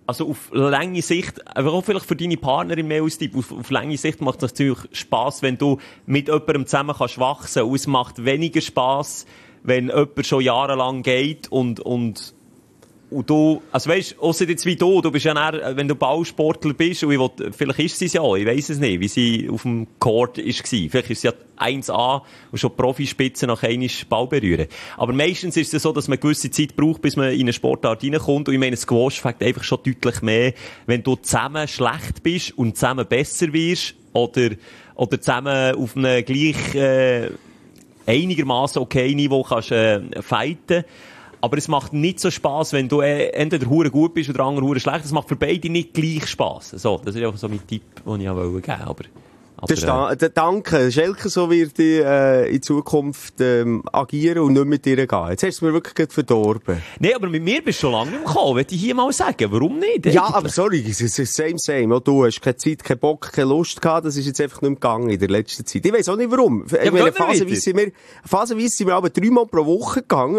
also auf lange Sicht, aber auch vielleicht für deine Partnerin mehr als Tipp, auf lange Sicht macht es natürlich Spass, wenn du mit jemandem zusammen kannst wachsen. Und es macht weniger Spass, wenn jemand schon jahrelang geht und du, also weisst, ausser jetzt wie du bist ja dann, wenn du Ballsportler bist, und vielleicht ist sie es ja auch, ich weiss es nicht, wie sie auf dem Court war. Vielleicht ist sie ja 1A und schon Profispitze nach einmal Ball berühren. Aber meistens ist es so, dass man eine gewisse Zeit braucht, bis man in eine Sportart reinkommt. Und ich meine, Squash fängt einfach schon deutlich mehr, wenn du zusammen schlecht bist und zusammen besser wirst, oder zusammen auf einem gleich, einigermaßen okay Niveau kannst, fighten. Aber es macht nicht so Spass, wenn du entweder hure gut bist oder der andere hure schlecht. Es macht für beide nicht gleich Spass. So, das ist auch so mein Tipp, den ich auch geben wollte. Danke. Schelke, so wird ich in Zukunft agieren und nicht mit dir gehen. Jetzt hast du mir wirklich verdorben. Nein, aber mit mir bist du schon lange im Kommen, würde ich hier mal sagen. Warum nicht? Ja, aber sorry, es ist same. Auch du hast keine Zeit, keine Bock, keine Lust gehabt. Das ist jetzt einfach nicht mehr gegangen in der letzten Zeit. Ich weiss auch nicht warum. Ja, ich meine, phasenweise sind wir aber 3 Mal pro Woche gegangen.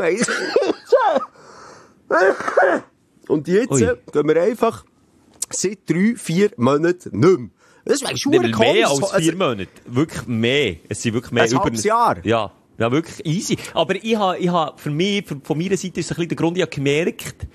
Und jetzt gehen wir einfach seit 3-4 Monaten nicht mehr. Das wäre schon komisch. Mehr als 4 Monate. Wirklich mehr. Es sind wirklich mehr. Ein halbes Jahr. Ja, wirklich easy. Aber ich habe für mich, von meiner Seite ist es ein bisschen der Grund, ich habe gemerkt,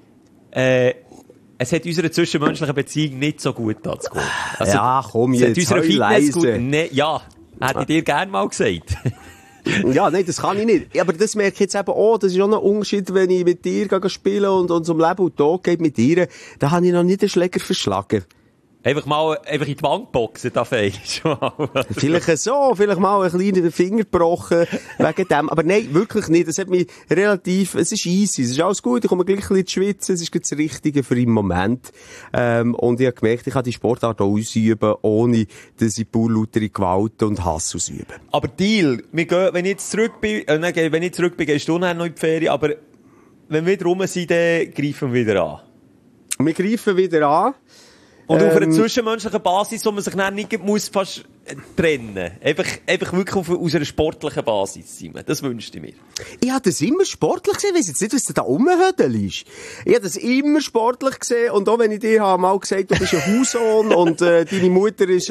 es hat unserer zwischenmenschlichen Beziehung nicht so gut getan zu gehen. Also, ja, komm jetzt, es hat unserer Fitness gut, ne, ja, hätte ich dir gerne mal gesagt. Ja, nein, das kann ich nicht. Aber das merke ich jetzt eben auch. Das ist auch ein Unterschied, wenn ich mit dir spiele und zum Leben und Tod geht mit dir. Da habe ich noch nicht den Schläger verschlagen. Einfach in die Wand boxen, da fehlst du mal. Vielleicht mal einen kleinen Finger gebrochen, wegen dem. Aber nein, wirklich nicht. Das hat mich es ist easy, es ist alles gut, ich komme gleich ein bisschen zu schwitzen, es ist das Richtige für den Moment. Und ich habe gemerkt, ich kann die Sportart auch ausüben, ohne dass ich pur lautere Gewalt und Hass ausübe. Aber Deal, wenn ich zurück bin, gehst du dann noch in die Ferien, aber wenn wir wieder rum sind, dann greifen wir wieder an. Wir greifen wieder an. Und auf einer zwischenmenschlichen Basis, wo man sich dann nicht muss fast trennen. Einfach wirklich aus einer sportlichen Basis, Simon. Das wünschte ich mir. Ich habe das immer sportlich gesehen. Ich weiss jetzt nicht, was da rumhödeln ist. Ich habe das immer sportlich gesehen. Und auch wenn ich dir mal gesagt habe, du bist ein Husohn und deine Mutter ist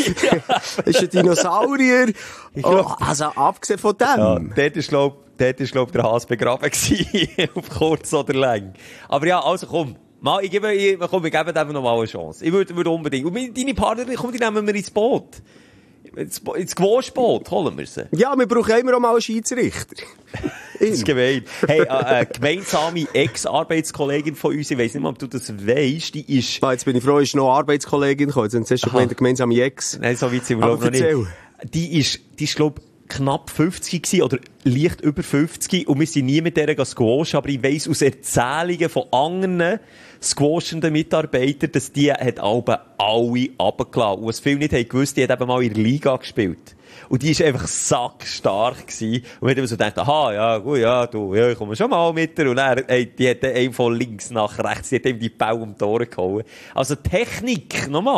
ein Dinosaurier. Also abgesehen von dem. Ja, dort ist, glaub der Hase begraben gewesen. Auf kurz oder lang. Aber ja, also komm. Wir geben dem einfach noch mal eine Chance. Ich würde unbedingt. Und deine Partnerin, die nehmen wir ins Boot. Ins Gewohnboot holen wir sie. Ja, wir brauchen immer auch mal einen Schiedsrichter. Das ist gemein. Hey, eine gemeinsame Ex-Arbeitskollegin von uns, ich weiss nicht mal, ob du das weisst, die ist... Jetzt bin ich froh, ist noch Arbeitskollegin gekommen. Jetzt hast du schon gemeint, eine gemeinsame Ex. Nein, so weit sind wir noch nicht. Die ist, glaub, knapp 50 gewesen, oder leicht über 50, und wir sind nie mit der squashen, aber ich weiss aus Erzählungen von anderen squashenden Mitarbeitern, dass die hat alle runtergelassen. Und was viele nicht haben gewusst, die hat eben mal in der Liga gespielt. Und die ist einfach sackstark gewesen. Und wir haben so gedacht, aha, ja, gut, ja, ich komme schon mal mit dir. Und dann, die hat einen von links nach rechts, die hat ihm die Ball um die Tore gehauen. Also Technik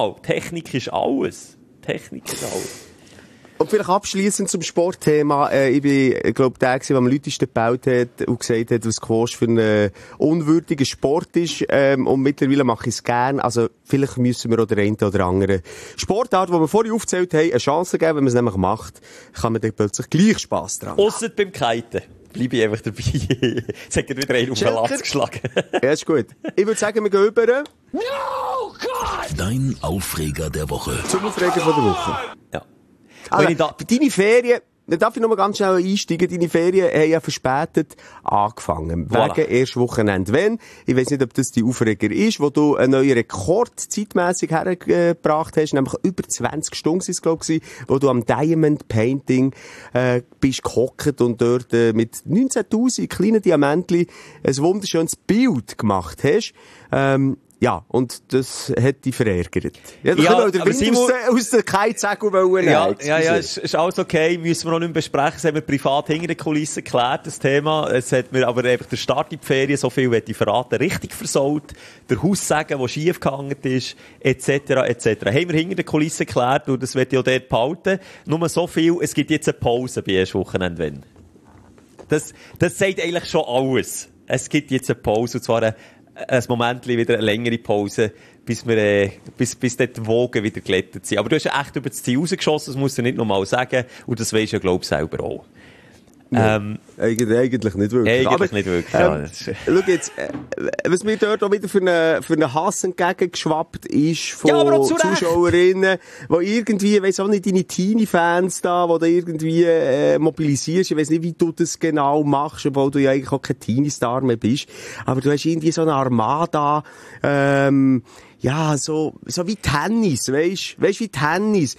ist alles. Technik ist alles. Und vielleicht abschliessend zum Sportthema. Ich bin, glaube der der am lautesten gebaut hat und gesagt hat, was Squash für ein unwürdiger Sport ist. Und mittlerweile mache ich es gern. Also, vielleicht müssen wir auch der eine oder andere Sportart, die wir vorhin aufgezählt haben, eine Chance geben. Wenn man es nämlich macht, kann man dann plötzlich gleich Spass dran haben. Ausser beim Kiten. Bleibe ich einfach dabei. Jetzt hat er wieder einen auf den Latz geschlagen. Ja, ist gut. Ich würde sagen, wir gehen über. No, God! Dein Aufreger der Woche. Zum Aufreger von der Woche. Ja. Also, deine Ferien, da darf ich noch mal ganz schnell einsteigen, deine Ferien haben ja verspätet angefangen. Voilà. Wegen erst Wochenende. Wenn, ich weiss nicht, ob das die Aufreger ist, wo du einen neuen Rekord zeitmässig hergebracht hast, nämlich über 20 Stunden sind es, glaube ich, wo du am Diamond Painting, bist gehockt und dort, mit 19.000 kleinen Diamantli ein wunderschönes Bild gemacht hast. Ja, und das hat dich verärgert. Ja, da können wir den Wind aus der Keizegel wollen. Ja, ist alles okay. Müssen wir noch nicht besprechen. Das haben wir privat hinter den Kulissen geklärt, das Thema. Es hat mir aber einfach der Start in die Ferien, so viel möchte ich verraten, richtig versaut. Der Haussegen, der schief gehangen ist, etc., etc. Haben wir hinter den Kulissen geklärt, und das möchte ich auch dort behalten. Nur so viel, es gibt jetzt eine Pause bei erst Wochenende, wenn. Das sagt eigentlich schon alles. Es gibt jetzt eine Pause, und zwar ein Moment wieder eine längere Pause, bis dort die Wogen wieder glättet sind. Aber du hast ja echt über das Ziel rausgeschossen, das musst du nicht nochmal sagen. Und das weisst du ja, glaube ich, selber auch. Eigentlich nicht wirklich. Nicht wirklich, ja. Schau jetzt, was mir dort auch wieder für einen Hass entgegengeschwappt ist von Zuschauerinnen, die irgendwie, ich weiss auch nicht, deine Teenie-Fans da, die da irgendwie mobilisierst. Ich weiss nicht, wie du das genau machst, obwohl du ja eigentlich auch kein Teenie-Star mehr bist. Aber du hast irgendwie so eine Armada, ja, so wie Tennis, weisst, wie Tennis.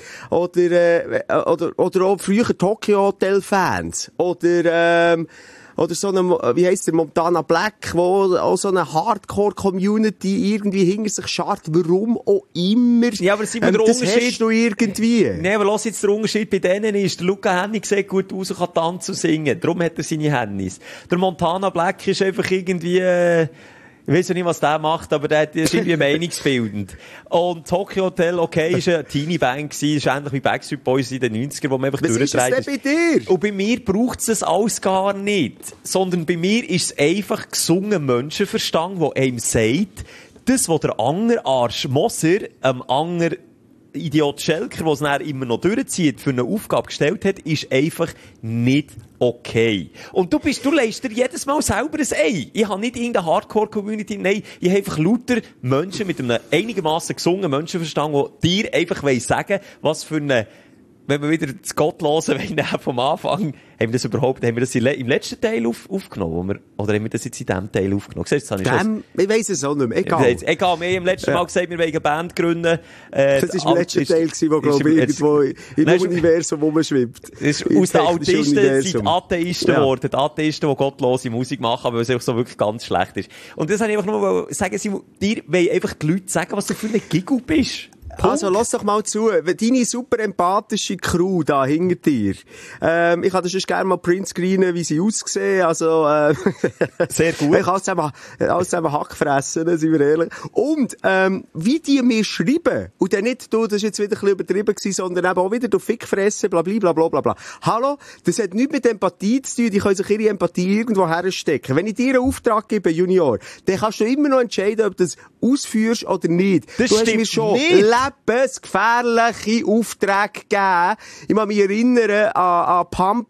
Oder auch früher Tokyo Hotel Fans. Oder so eine, wie heisst der, Montana Black, wo auch so eine Hardcore-Community irgendwie hinter sich schart, warum auch immer. Ja, aber sind wir der das Unterschied? Hast du irgendwie. Nee, aber lass jetzt der Unterschied bei denen ist, der Luca Hennig sieht gut aus und kann tanzen und singen. Darum hat er seine Hennis. Der Montana Black ist einfach irgendwie, ich weiss ja nicht, was der macht, aber der ist irgendwie meinungsbildend. Und Tokyo Hotel, okay, ist eine Teenie-Band gewesen, ist ähnlich wie Backstreet Boys in den 90ern, wo man einfach durchdreht. Was ist das denn bei dir? Und bei mir braucht es das alles gar nicht. Sondern bei mir ist es einfach gesungen Menschenverstand, der einem sagt, das, was der andere Arsch Moser, andere Idiot Schelker, der es dann immer noch durchzieht, für eine Aufgabe gestellt hat, ist einfach nicht okay. Und du leist dir jedes Mal selber ein Ei. Ich habe nicht irgendeine Hardcore-Community, nein, ich habe einfach lauter Menschen mit einem einigermaßen gesungenen Menschenverstand, die dir einfach sagen, was für eine, wenn wir wieder das Gott hören wollen, vom Anfang, haben wir das im letzten Teil aufgenommen? Oder haben wir das jetzt in diesem Teil aufgenommen? Siehst du, ich weiss es auch nicht mehr. Egal. Wir haben im letzten Mal gesagt, wir wollen eine Band gründen. Das war im letzten Teil, der, glaube ich, irgendwo im Universum rumschwimmt. Aus den Autisten sind Atheisten geworden. Die Atheisten, die gottlose Musik machen, weil es einfach so wirklich ganz schlecht ist. Und das habe ich einfach nur sagen, dir wollen einfach die Leute sagen, was du für ein Giggle bist. Also, lass doch mal zu. Deine super empathische Crew da hinter dir. Ich kann das sonst gerne mal printscreenen, wie sie aussehen. Also, sehr gut. Ich kann alles zusammen Hackfressen, sind wir ehrlich. Und, wie die mir schreiben, und dann nicht, du, das ist jetzt wieder ein bisschen übertrieben gewesen, sondern eben auch wieder, du Fickfressen, bla, bla, bla, bla, bla. Hallo? Das hat nichts mit Empathie zu tun, die können sich ihre Empathie irgendwo herstecken. Wenn ich dir einen Auftrag gebe, Junior, dann kannst du immer noch entscheiden, ob du das ausführst oder nicht. Das du hast mir schon nicht. Lebensgefährliche Aufträge gegeben. Ich kann mich erinnern an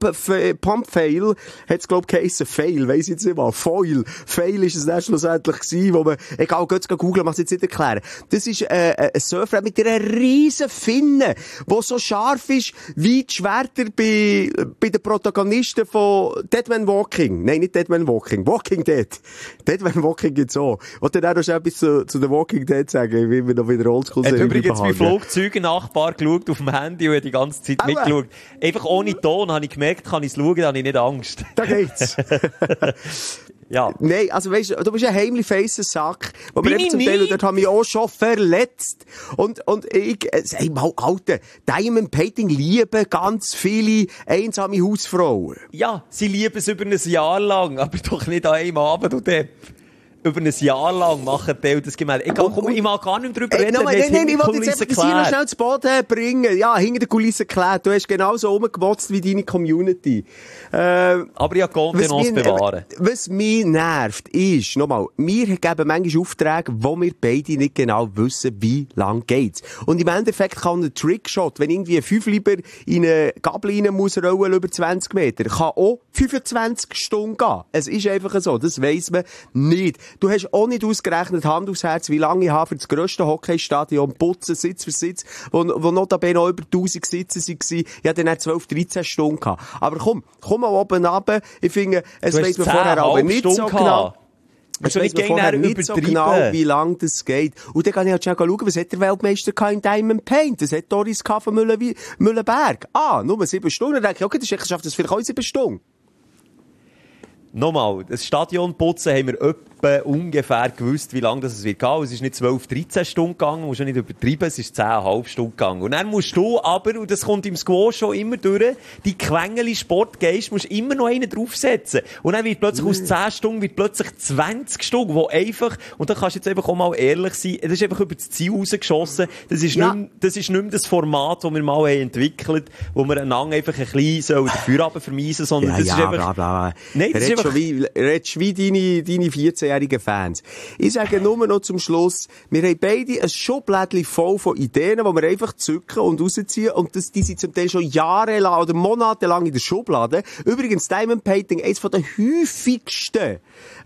Pump Fail. Hat's, glaub ich, geheissen Fail. Weiss ich jetzt nicht mal. Fail ist es dann schlussendlich gewesen, wo man, egal, geht's googeln, mach's jetzt nicht erklären. Das ist, ein Surfer mit einer riesen Finne, wo so scharf ist, wie die Schwerter bei den Protagonisten von Dead Man Walking. Nein, nicht Dead Man Walking. Walking Dead. Dead Man Walking gibt's auch. Und dann auch noch etwas zu den Walking Dead sagen, wie wir noch wieder Oldschool sind. Übrigens bei Flugzeugen-Nachbar geschaut auf dem Handy und die ganze Zeit mitgeschaut. Einfach ohne Ton habe ich gemerkt, kann ich es schauen, dann habe ich nicht Angst. Da geht's. Ja. Nein, also weisst du bist ein heimlich feiser Sack. Wo mir zum Teil, dort haben mich auch schon verletzt. Und ich, ey, mal, Alter, Diamond Painting lieben ganz viele einsame Hausfrauen. Ja, sie lieben es über ein Jahr lang, aber doch nicht an einem Abend, du Depp. Über ein Jahr lang machen die das Gemälde. Ich mag gar nicht drüber reden. Nein, ich wollte jetzt einfach noch schnell zu Boden bringen. Ja, hinter der Kulisse klärt. Du hast genauso rumgewotzt wie deine Community. Aber ja, Kontenance bewahren. Was mich nervt, ist, nochmal, wir geben manchmal Aufträge, wo wir beide nicht genau wissen, wie lang geht's. Und im Endeffekt kann ein Trickshot, wenn irgendwie ein 5 lieber in eine Gabel rein muss rollen über 20 Meter, kann auch 25 Stunden gehen. Es ist einfach so. Das weiss man nicht. Du hast auch nicht ausgerechnet, Hand aufs Herz, wie lange ich habe für das grösste Hockeystadion putzen, Sitz für Sitz, wo notabene auch über 1000 Sitze waren. Ich hatte dann 12, 13 Stunden gehabt. Aber komm mal oben runter. Ich finde, es weiss man vorher aber nicht so genau. Ich weiss man vorher nicht so genau, wie lange das geht. Und dann kann ich halt schon schauen, was hat der Weltmeister in Diamond Paint? Das hat Doris von Mühlenberg. Nur 7 Stunden. Dann denke ich, okay, das schafft das vielleicht auch 7 Stunden. Nochmal, das Stadion putzen haben wir etwa ungefähr gewusst, wie lange das wird gehen. Es ist nicht 12, 13 Stunden gegangen, musst du nicht übertreiben, es ist 10,5 Stunden gegangen. Und dann musst du aber, und das kommt im Squash schon immer durch, die Quengeli Sportgeist musst immer noch einen draufsetzen. Und dann wird plötzlich aus 10 Stunden wird plötzlich 20 Stunden, wo einfach, und da kannst du jetzt einfach auch mal ehrlich sein, das ist einfach über das Ziel rausgeschossen. Das ist nicht mehr das Format, das wir mal haben entwickelt, wo wir einander einfach ein bisschen dafür vermeisen, sondern das ist einfach, nein, das ist einfach redest wie deine 14-jährigen Fans. Ich sage nur noch zum Schluss, wir haben beide ein Schublädchen voll von Ideen, die wir einfach zücken und rausziehen. Und die sind zum Teil schon jahrelang oder monatelang in der Schublade. Übrigens, Diamond Painting, eine von der häufigsten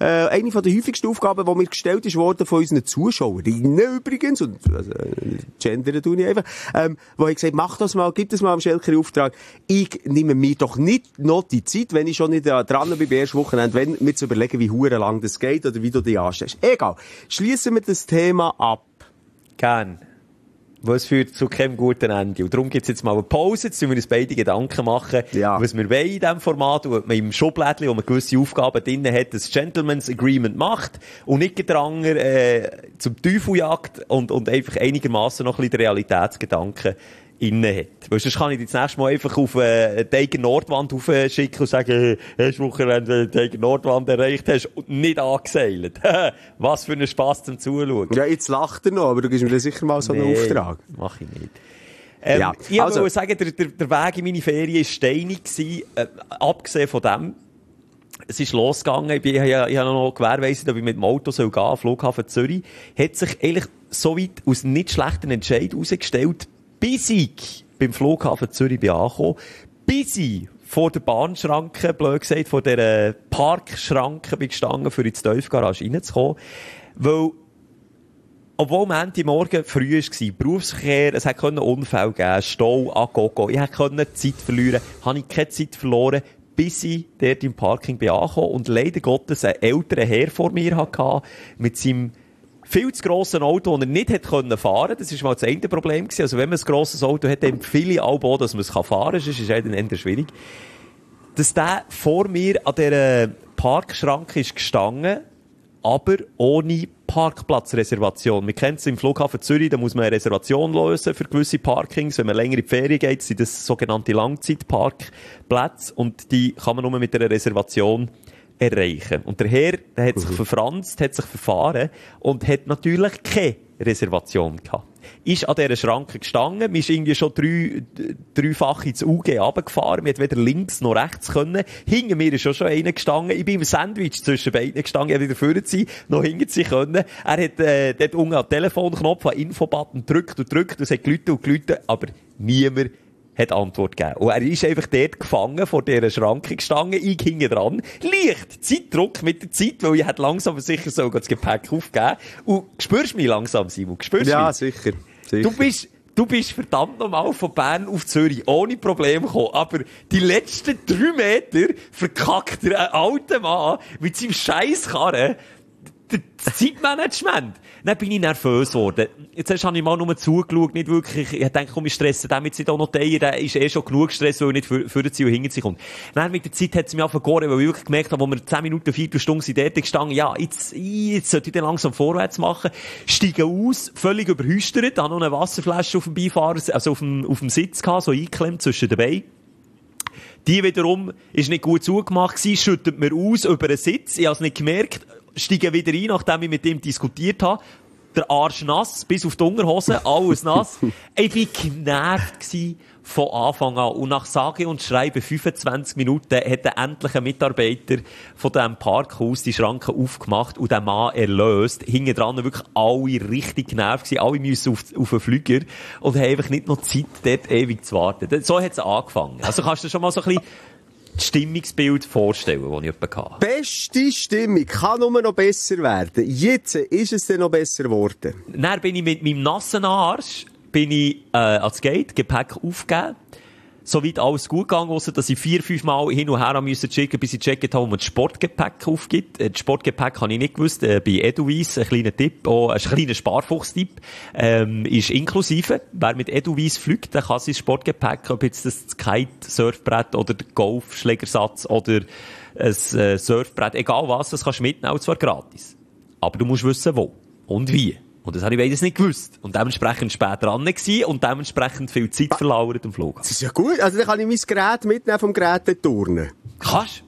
Aufgaben, die mir gestellt ist worden von unseren Zuschauerinnen übrigens, und gendern tue ich einfach, wo ich gesagt, mach das mal, gib das mal am Schelker Auftrag. Ich nehme mir doch nicht noch die Zeit, wenn ich schon nicht dran bin, bei ersten Wochenende, wenn mir zu überlegen, wie hure lang das geht oder wie du dich anstellst. Egal. Schließen wir das Thema ab. Gern. Was führt zu keinem guten Ende. Und darum gibt's jetzt mal eine Pause, jetzt müssen wir uns beide Gedanken machen, was wir wollen in diesem Format, und ob man im Schublädchen, wo man gewisse Aufgaben drin hat, das Gentleman's Agreement macht und nicht gedranger zum Teufel jagt und einfach einigermaßen noch ein bisschen den Realitätsgedanken innen hat. Weil sonst kann ich dich das nächste Mal einfach auf die Eiger Nordwand aufschicken und sagen, hast du Wochenende die Eiger Nordwand erreicht hast und nicht angeseilt. Was für ein Spass zum Zuschauen. Ja, jetzt lacht er noch, aber du gibst mir dann sicher mal so einen Auftrag. Mach ich nicht. Ich wollte sagen, der Weg in meine Ferien war steinig gewesen, abgesehen von dem. Es ist losgegangen, ich habe noch gewährleistet, ob ich mit dem Auto gehen soll, Flughafen Zürich. Hat sich eigentlich so weit aus nicht schlechten Entscheid herausgestellt, bis ich beim Flughafen Zürich bin angekommen, bis ich vor der Bahnschranke, blöd gesagt, vor der Parkschranke bin gestanden, für in die Teufgarage reinzukommen. Weil, obwohl Montagmorgen früh war, Berufsverkehr, es hätte Unfälle geben, Stau, Agogo, ich hätte Zeit verlieren, habe ich keine Zeit verloren, bis ich dort im Parking bin angekommen und leider Gottes einen älteren Herr vor mir hatte, mit seinem viel zu grossen Auto, das er nicht hätte fahren können. Das war mal das eine Problem gewesen. Also wenn man ein grosses Auto hat, dann empfehle ich auch, dass man es fahren kann. Das ist dann eher schwierig. Dass der vor mir an dieser Parkschranke ist gestanden, aber ohne Parkplatzreservation. Wir kennen es im Flughafen Zürich, da muss man eine Reservation lösen für gewisse Parkings. Wenn man länger in die Ferien geht, sind das sogenannte Langzeitparkplätze und die kann man nur mit einer Reservation erreichen. Und der Herr, der hat sich verfranst, hat sich verfahren und hat natürlich keine Reservation gehabt. Ist an dieser Schranke gestanden, wir ist irgendwie schon dreifach ins UG runtergefahren, wir hätten weder links noch rechts können. Hinter mir ist schon einer gestanden, ich bin im Sandwich zwischen beiden gestanden, ich hätte wieder vorne sein, noch hinter sie können. Er hat dort unten an den Telefonknopf, an den Infobutton gedrückt und es hat geläutet, aber niemand hat Antwort gegeben. Und er ist einfach dort gefangen, vor dieser Schranke gestanden, ich hinten dran. Leicht Zeitdruck mit der Zeit, weil ich hätte langsam aber sicher so das Gepäck aufgegeben. Und spürst du mich langsam, Simon? Spürst du ja, mich? sicher. Du bist verdammt normal von Bern auf Zürich ohne Probleme gekommen. Aber die letzten 3 Meter verkackt er ein alter Mann mit seinem Scheisskarren das Zeitmanagement. Dann bin ich nervös geworden. Jetzt habe ich mal nur zugeschaut, nicht wirklich. Ich denke, komm, ich stresse den jetzt nicht auch noch teilen. Der ist schon genug Stress, weil er nicht für sie und hinter sich kommt. Dann mit der Zeit hat es mich vergoren, weil ich wirklich gemerkt habe, wo wir 10 Minuten, 4 Stunden sind dort gestanden, ja, jetzt sollte ich dann langsam vorwärts machen. Steige aus, völlig überhüstert, habe noch eine Wasserflasche auf dem Beifahrer, also auf dem Sitz gehabt, so eingeklemmt zwischen den Beinen. Die wiederum ist nicht gut zugemacht gewesen, schüttet mir aus über den Sitz. Ich habe es nicht gemerkt, steige wieder ein, nachdem ich mit ihm diskutiert habe. Der Arsch nass, bis auf die Unterhose, alles nass. Ich war genervt von Anfang an. Und nach sage und schreibe 25 Minuten hat endlich ein Mitarbeiter von diesem Parkhaus die Schranke aufgemacht und den Mann erlöst. Hinten dran wirklich alle richtig genervt gewesen. Alle müssen auf den Flüger und haben einfach nicht noch Zeit, dort ewig zu warten. So hat es angefangen. Also kannst du schon mal so ein bisschen das Stimmungsbild vorstellen, das ich etwa hatte. Beste Stimmung, kann nur noch besser werden. Jetzt ist es dann noch besser geworden. Dann bin ich mit meinem nassen Arsch ans Gate, Gepäck aufgegeben. Soweit alles gut gegangen, ausser dass ich 4-5 Mal hin und her musste checken, bis ich gecheckt habe, wo man das Sportgepäck aufgibt. Das Sportgepäck habe ich nicht gewusst. Bei Edelweiss, ein kleiner Tipp, auch ein kleiner Sparfuchs-Tipp, ist inklusive. Wer mit Edelweiss fliegt, der kann sein Sportgepäck, ob jetzt das Kite-Surfbrett oder der Golfschlägersatz oder ein Surfbrett, egal was, das kannst du mitnehmen, und zwar gratis. Aber du musst wissen, wo und wie. Und das habe ich beides nicht gewusst. Und dementsprechend spät dran gewesen und dementsprechend viel Zeit verlauert am Flughafen. Das ist ja gut. Also dann kann ich mein Gerät mitnehmen vom Gerät turnen. Kannst.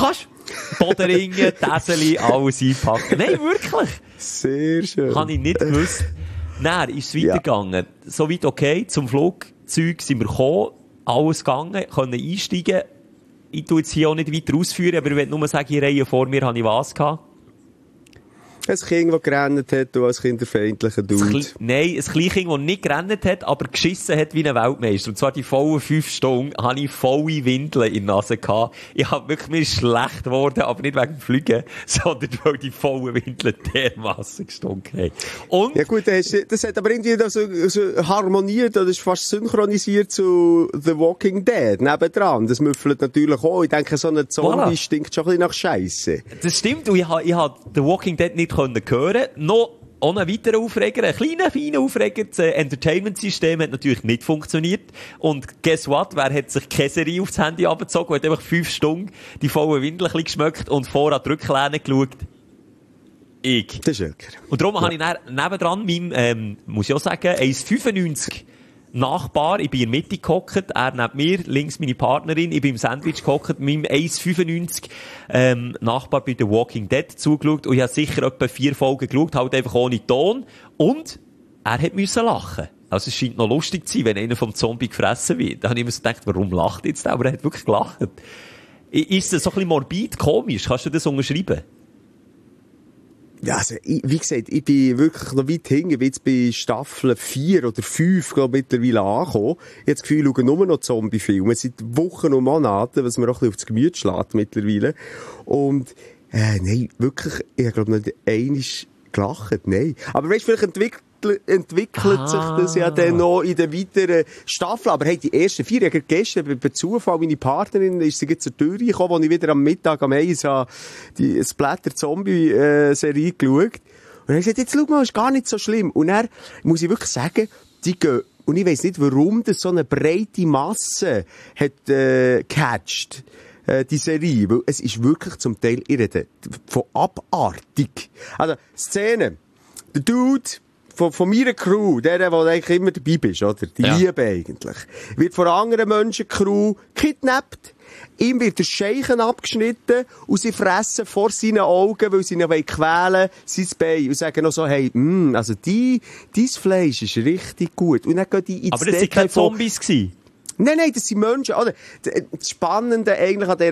Bodenringe, Täseli, alles einpacken. Nein, wirklich. Sehr schön. Habe ich nicht gewusst. Dann ist es weitergegangen. Soweit okay. Zum Flugzeug sind wir gekommen. Alles gegangen, können einsteigen. ich tue jetzt hier auch nicht weiter ausführen, aber ich will nur sagen, in Reihe vor mir habe ich was gehabt. Ein Kind, das gerannt hat, du als kinderfeindlicher Dude. Nein, ein Kleinkind, das nicht gerannt hat, aber geschissen hat wie ein Weltmeister. Und zwar die vollen 5 Stunden habe ich volle Windeln in der Nase gehabt. Ich habe wirklich, mir ist schlecht geworden, aber nicht wegen dem Fliegen, sondern weil die vollen Windeln dermassen gestunken haben. Und ja gut, das hat aber irgendwie so harmoniert, oder ist fast synchronisiert zu The Walking Dead nebendran. Das müffelt natürlich auch. Ich denke, so ein Zombie stinkt schon ein bisschen nach Scheisse. Das stimmt, und ich habe The Walking Dead nicht hören können. Noch ein weiterer Aufreger, ein kleiner, feiner Aufreger. Das Entertainment-System hat natürlich nicht funktioniert. Und guess what? Wer hat sich Käserie aufs Handy abgezogen und hat einfach 5 Stunden die vollen Windeln ein bisschen geschmeckt und vorher an die Rücklehne geschaut? Ich. Das ist Elker. Und darum habe ich dann nebendran meinem, muss ich auch sagen, 1,95 Nachbar, ich bin in der Mitte gehockt, er neben mir, links meine Partnerin, ich bin im Sandwich gehockt, meinem 1,95 Nachbar bei The Walking Dead zugeschaut und ich habe sicher etwa 4 Folgen geschaut, halt einfach ohne Ton und er hat müssen lachen. Also es scheint noch lustig zu sein, wenn einer vom Zombie gefressen wird. Da habe ich mir so gedacht, warum lacht jetzt der? Aber er hat wirklich gelacht. Ist das so ein bisschen morbid, komisch? Kannst du das unterschreiben? Ja, also, wie gesagt, ich bin wirklich noch weit hinten, wie jetzt bei Staffel 4 oder 5, glaube ich, mittlerweile angekommen. Ich habe das Gefühl, ich schaue nur noch Zombie-Filme seit Wochen und Monaten, was mir auch ein bisschen aufs Gemüt schlägt mittlerweile. Und, nein, wirklich, ich habe, glaube ich, nicht einmal gelacht, nein. Aber weißt du, vielleicht entwickelt sich das ja dann noch in den weiteren Staffeln. Aber hey, die ersten 4, ich habe gestern bei Zufall meine Partnerin, ist sie jetzt zur Tür gekommen, als ich wieder am Mittag am 1 die Splatter-Zombie-Serie geschaut. Und dann habe ich gesagt, jetzt schau mal, ist gar nicht so schlimm. Und dann muss ich wirklich sagen, die gehen, und ich weiss nicht, warum das so eine breite Masse hat gecatcht, die Serie. Weil es ist wirklich zum Teil von abartig. Also, Szene. Der Dude, von meiner Crew, der eigentlich immer dabei bist, oder? Die Liebe eigentlich. Wird von einer anderen Menschencrew gekidnappt. Ihm wird der Scheichen abgeschnitten und sie fressen vor seinen Augen, weil sie ihn quälen, sein Bein und sagen noch so, hey, also dein Fleisch ist richtig gut. Und dann gehen die ins Aber das waren keine Zombies gewesen. Nein, das sind Menschen, oder? Das Spannende eigentlich an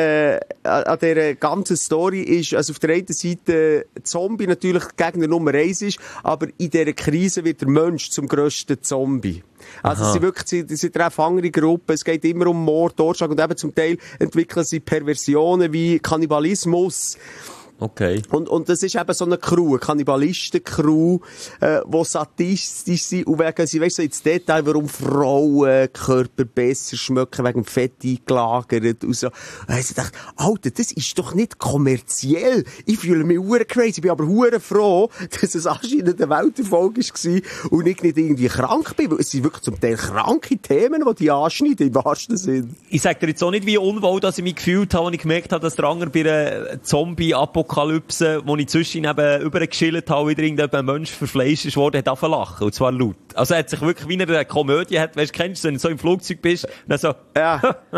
dieser ganzen Story ist, also auf der einen Seite Zombie natürlich Gegner Nummer 1 ist, aber in dieser Krise wird der Mensch zum grössten Zombie. Also sie sind eine andere Gruppe, es geht immer um Mord, Totschlag und eben zum Teil entwickeln sie Perversionen wie Kannibalismus. Okay. Und das ist eben so eine Crew, eine Kannibalisten-Crew, die sadistisch sind und wegen, sie weiss so ins Detail, warum Frauenkörper besser schmecken, wegen dem Fett eingelagert und so. Und ich dachte, Alter, das ist doch nicht kommerziell. Ich fühle mich hure crazy, ich bin aber hure froh, dass es anscheinend eine Welterfolg war und ich nicht irgendwie krank bin, weil es sind wirklich zum Teil kranke Themen, die anschneiden, im wahrsten Sinn. Ich sage dir jetzt auch nicht, wie unwohl dass ich mich gefühlt habe, als ich gemerkt habe, dass der andere bei einer Zombie-Apokalypse, wo ich zwischen eben übergeschillt habe, wieder irgendein Mensch verfleischt ist worden, hat angefangen lachen. Und zwar laut. Also er hat sich wirklich wie eine Komödie hat, weißt du, kennst du, wenn du so im Flugzeug bist, und dann so, ja.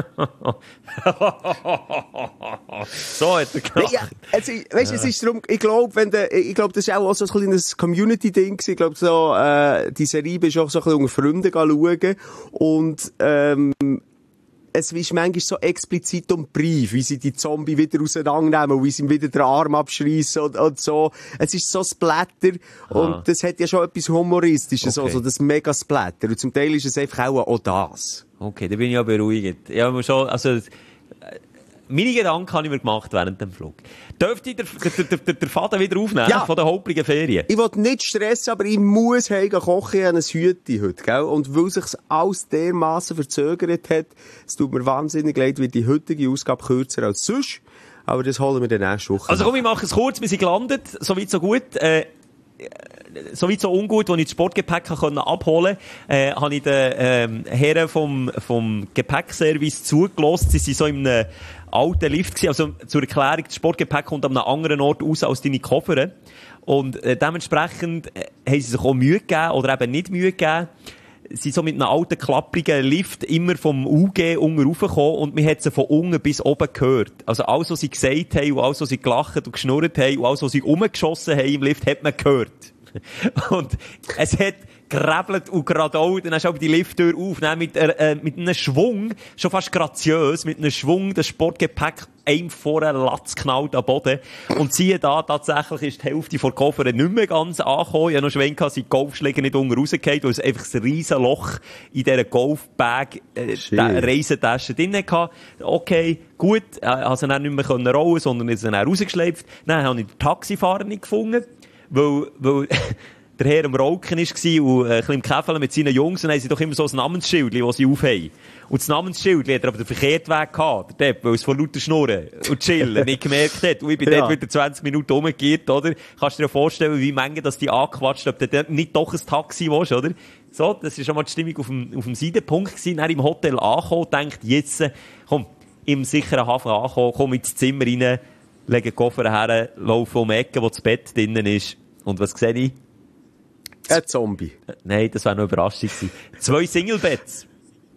so hat er gelacht. Ja, also, weißt du, es ist darum, ich glaube, das ist auch so ein kleines Community-Ding gewesen. Ich glaube, so, die Serie bist auch so ein bisschen unter Freunden schauen. Und, es ist manchmal so explizit um Brief, wie sie die Zombie wieder auseinandernehmen, wie sie ihm wieder den Arm abschreissen und so. Es ist so Splatter und das hat ja schon etwas Humoristisches, Okay. also das Mega-Splatter. Und zum Teil ist es einfach auch das. Okay, da bin ich ja beruhigt. Ich habe mir schon, also, meine Gedanken habe ich mir gemacht während dem Flug. Dürfte ich der Faden wieder aufnehmen? Ja. Von den holprigen Ferien? Ich will nicht stressen, aber ich muss heim kochen, ich habe ein Hütchen heute, gell? Und weil sich's alles dermassen verzögert hat, es tut mir wahnsinnig leid, wird die heutige Ausgabe kürzer als sonst. Aber das holen wir dann nächste Woche. Also komm, ich mache es kurz, wir sind gelandet, soweit so gut. Soweit so ungut, als ich das Sportgepäck abholen konnte, habe ich den Herren vom Gepäckservice zugelassen. Sie sind so in einem alten Lift gewesen. Also zur Erklärung, das Sportgepäck kommt an einem anderen Ort raus als deine Koffer. Und dementsprechend haben sie sich auch Mühe gegeben oder eben nicht Mühe gegeben. Sie sind so mit einem alten, klapprigen Lift immer vom UG unten raufgekommen und man hat sie von unten bis oben gehört. Also alles, was sie gesagt haben und alles, was sie gelacht und geschnurrt haben und alles, was sie rumgeschossen haben im Lift, hat man gehört. Und es hat gerebelt und geradeaus, dann hast du auch die Lifttür auf, dann mit einem Schwung, schon fast graziös, mit einem Schwung das Sportgepäck einem vor einen Latz knallt am Boden. Und siehe da, tatsächlich ist die Hälfte von Koffer nicht mehr ganz angekommen. Ich habe noch Schwenk gehabt, sind die Golfschläger nicht unten rausgefallen, weil es einfach ein riesen Loch in dieser Golfbag, Reisetasche drin hatte. Okay, gut, also dann nicht mehr rollen, sondern ist dann rausgeschleift. Dann habe ich den Taxifahrer nicht gefunden, weil der Herr am Rauchen war und ein bisschen im Käfeln mit seinen Jungs, und dann haben sie doch immer so ein Namensschild, das sie aufhaben. Und das Namensschild hat er aber den verkehrten Weg gehabt, der Depp, weil es von lauter Schnurren und Chillen nicht gemerkt hat. Und ich bin dort wieder 20 Minuten rumgekehrt, oder? Kannst du dir vorstellen, wie Menge, dass die angequatscht, ob du nicht doch ein Taxi willst, oder? So, das war schon mal die Stimmung auf dem Seidenpunkt gewesen. Dann im Hotel angekommen, denkt, jetzt, komm, im sicheren Hafen angekommen, komm ins Zimmer rein, lege den Koffer her, laufe um die Ecke, wo das Bett drinnen ist. Und was sehe ich? Ein Zombie. Nein, das wäre noch Überraschung gewesen. 2 Single-Beds.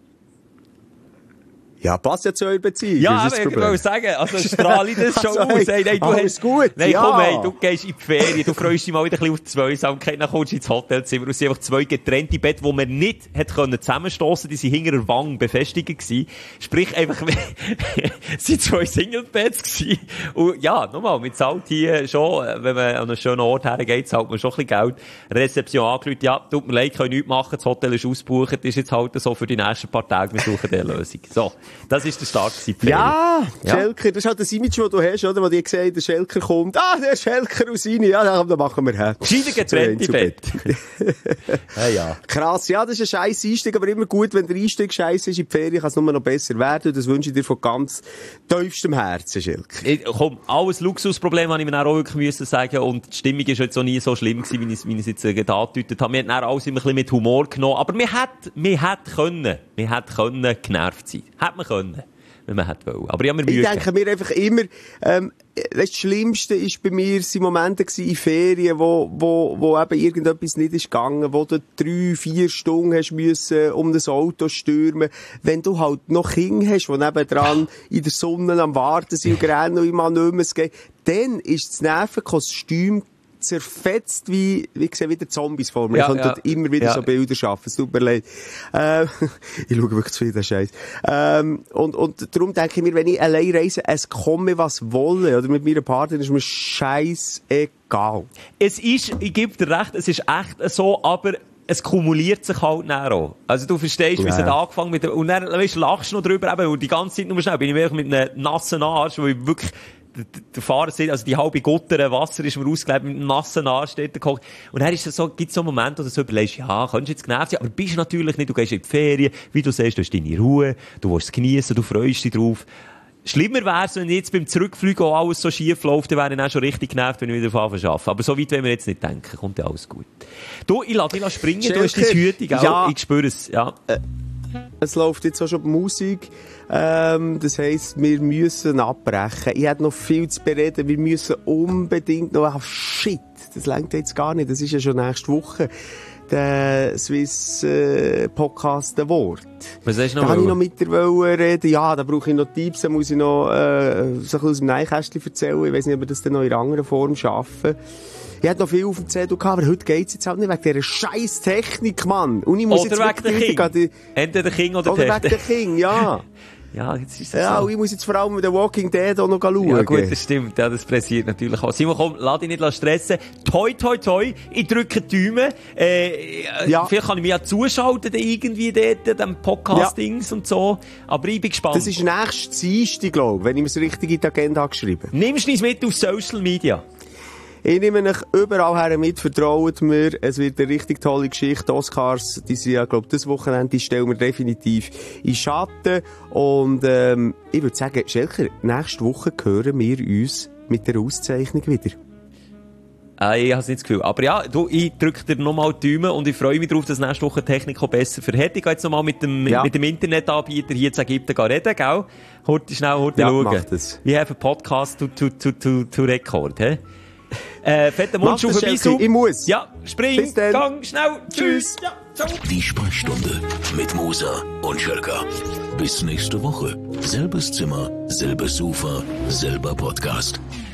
Ja, passt ja zu eurer Beziehung. Ja, aber ich wollte sagen, also strahle ich das schon Also, aus. Hey, nein, du alles hast, gut, nein, ja. komm, hey, du gehst in die Ferien, du freust dich mal wieder ein bisschen auf die Zweisamkeit, dann kommst du ins Hotelzimmer und es sind einfach 2 getrennte Betten, die man nicht hat können zusammenstossen, die sind hinter der Wange befestigt gewesen. Sprich, einfach, es sind 2 Single-Beds gewesen. Und ja, nochmal, man zahlt hier schon, wenn man an einen schönen Ort hergeht, zahlt man schon ein bisschen Geld. Rezeption angerufen, ja, tut mir leid, kann nichts machen, das Hotel ist ausgebucht, ist jetzt halt so für die nächsten paar Tage, wir suchen diese Lösung. So. Das ist der Start gewesen. Ja, Schelker, das ist halt das Image, das du hast, oder? Wo die gesagt, der Schelker kommt. Ah, der Schelker aus rein. Ja, dann machen wir her. Gescheiter getrennte Bett. Ja. Krass, ja, das ist ein scheiß Einstieg, aber immer gut, wenn der Einstieg scheiße ist in die Ferien, kann es nur noch besser werden. Und das wünsche ich dir von ganz tiefstem Herzen, Schelker. Komm, alles Luxusproblem habe ich mir dann auch wirklich müssen sagen. Und die Stimmung ist jetzt auch nie so schlimm gewesen, wie ich es jetzt angedeutet habe. Wir haben dann alles immer ein bisschen mit Humor genommen. Aber wir hätten können genervt sein. Hätte man können. Wenn man hätte wollen. Aber ich habe mir Mühe denke mir einfach immer, das Schlimmste ist bei mir, sind Momente in Ferien, wo eben irgendetwas nicht ist gegangen, wo du 3-4 Stunden hast müssen um das Auto stürmen. Wenn du halt noch Kinder hast, die nebendran in der Sonne am Warten sind und rennen und immer nicht mehr geht, dann ist das Nervenkostüm zerfetzt wie gesehen, wieder Zombies vor mir. Ich könnte immer wieder so Bilder schaffen. Es tut mir leid. Ich schaue wirklich zu viel den Scheiß. Und darum denke ich mir, wenn ich allein reise, es komme was wolle, oder mit meiner Partnerin, ist mir scheißegal. Ich gebe dir recht, es ist echt so, aber es kumuliert sich halt dann auch. Also du verstehst, wie es hat angefangen mit und dann, weißt, lachst du noch drüber, eben, und die ganze Zeit nur schnell, bin ich wirklich mit einem nassen Arsch, wo ich wirklich der Fahrer sieht, also die halbe Gutter Wasser ist mir ausgelebt, mit einem nassen Arsch steht der Koch. Und dann ist es so, gibt's so Momente, wo du so überlegst, ja, kannst du jetzt genervt sein, aber bist natürlich nicht, du gehst in die Ferien, wie du siehst, du hast deine Ruhe, du willst es geniessen, du freust dich drauf. Schlimmer wäre es, wenn jetzt beim Zurückfliegen auch alles so schief läuft, dann wäre ich auch schon richtig genervt, wenn ich wieder arbeite. Aber so weit wollen wir jetzt nicht denken, kommt ja alles gut. Du, ich lasse dich springen, du hast deine Hütung auch, ja. Ich spüre es, ja. Es läuft jetzt auch schon die Musik. Das heisst, wir müssen abbrechen. Ich hätte noch viel zu bereden. Wir müssen unbedingt noch... Shit, das reicht jetzt gar nicht. Das ist ja schon nächste Woche. Der Swiss Podcast Award. Was hast du noch? Da kann ich noch mit dir reden. Ja, da brauche ich noch Tipps. Da muss ich noch so ein bisschen aus dem Nähkästchen erzählen. Ich weiss nicht, ob wir das dann noch in einer anderen Form schaffen. Ich hatte noch viel auf dem Zettel gehabt, aber heute geht's jetzt halt nicht wegen dieser scheiß Technik, Mann. Und ich muss oder jetzt wegen der King. Entweder King oder Technik. Oder wegen der King, ja. Ja, jetzt ist das ja, so. Und ich muss jetzt vor allem mit The Walking Dead auch noch schauen. Ja gut, das stimmt. Ja, das pressiert natürlich auch. Simon, komm, lass dich nicht stressen. Toi, toi, toi. Ich drücke die Daumen. Vielleicht kann ich mich ja zuschalten irgendwie dort, dem Podcast-Dings und so. Aber ich bin gespannt. Das ist nächstes Dienstag, glaube ich, wenn ich mir es richtig in die Agenda geschrieben habe. Nimmst du uns mit auf Social Media? Ich nehme euch überall her mit, vertraut mir. Es wird eine richtig tolle Geschichte. Oscars, die sind ja, glaube ich, das Wochenende, die stellen wir definitiv in Schatten. Und ich würde sagen, Schelker, nächste Woche hören wir uns mit der Auszeichnung wieder. Ich habe es nicht das Gefühl. Aber ja, du, ich drücke dir nochmal die Daumen und ich freue mich darauf, dass nächste Woche die Technik auch besser verhält. Ich gehe jetzt nochmal mit dem Internetanbieter hier zu Ägypten reden, gell? Heute schauen. Mach das. We have a podcast to record, hä? Fetter Mundschuh vorbei. Ich muss. Ja, spring, gang, schnell. Tschüss. Ja, ciao. Die Sprechstunde mit Musa und Schelker. Bis nächste Woche. Selbes Zimmer, selbes Sofa, selber Podcast.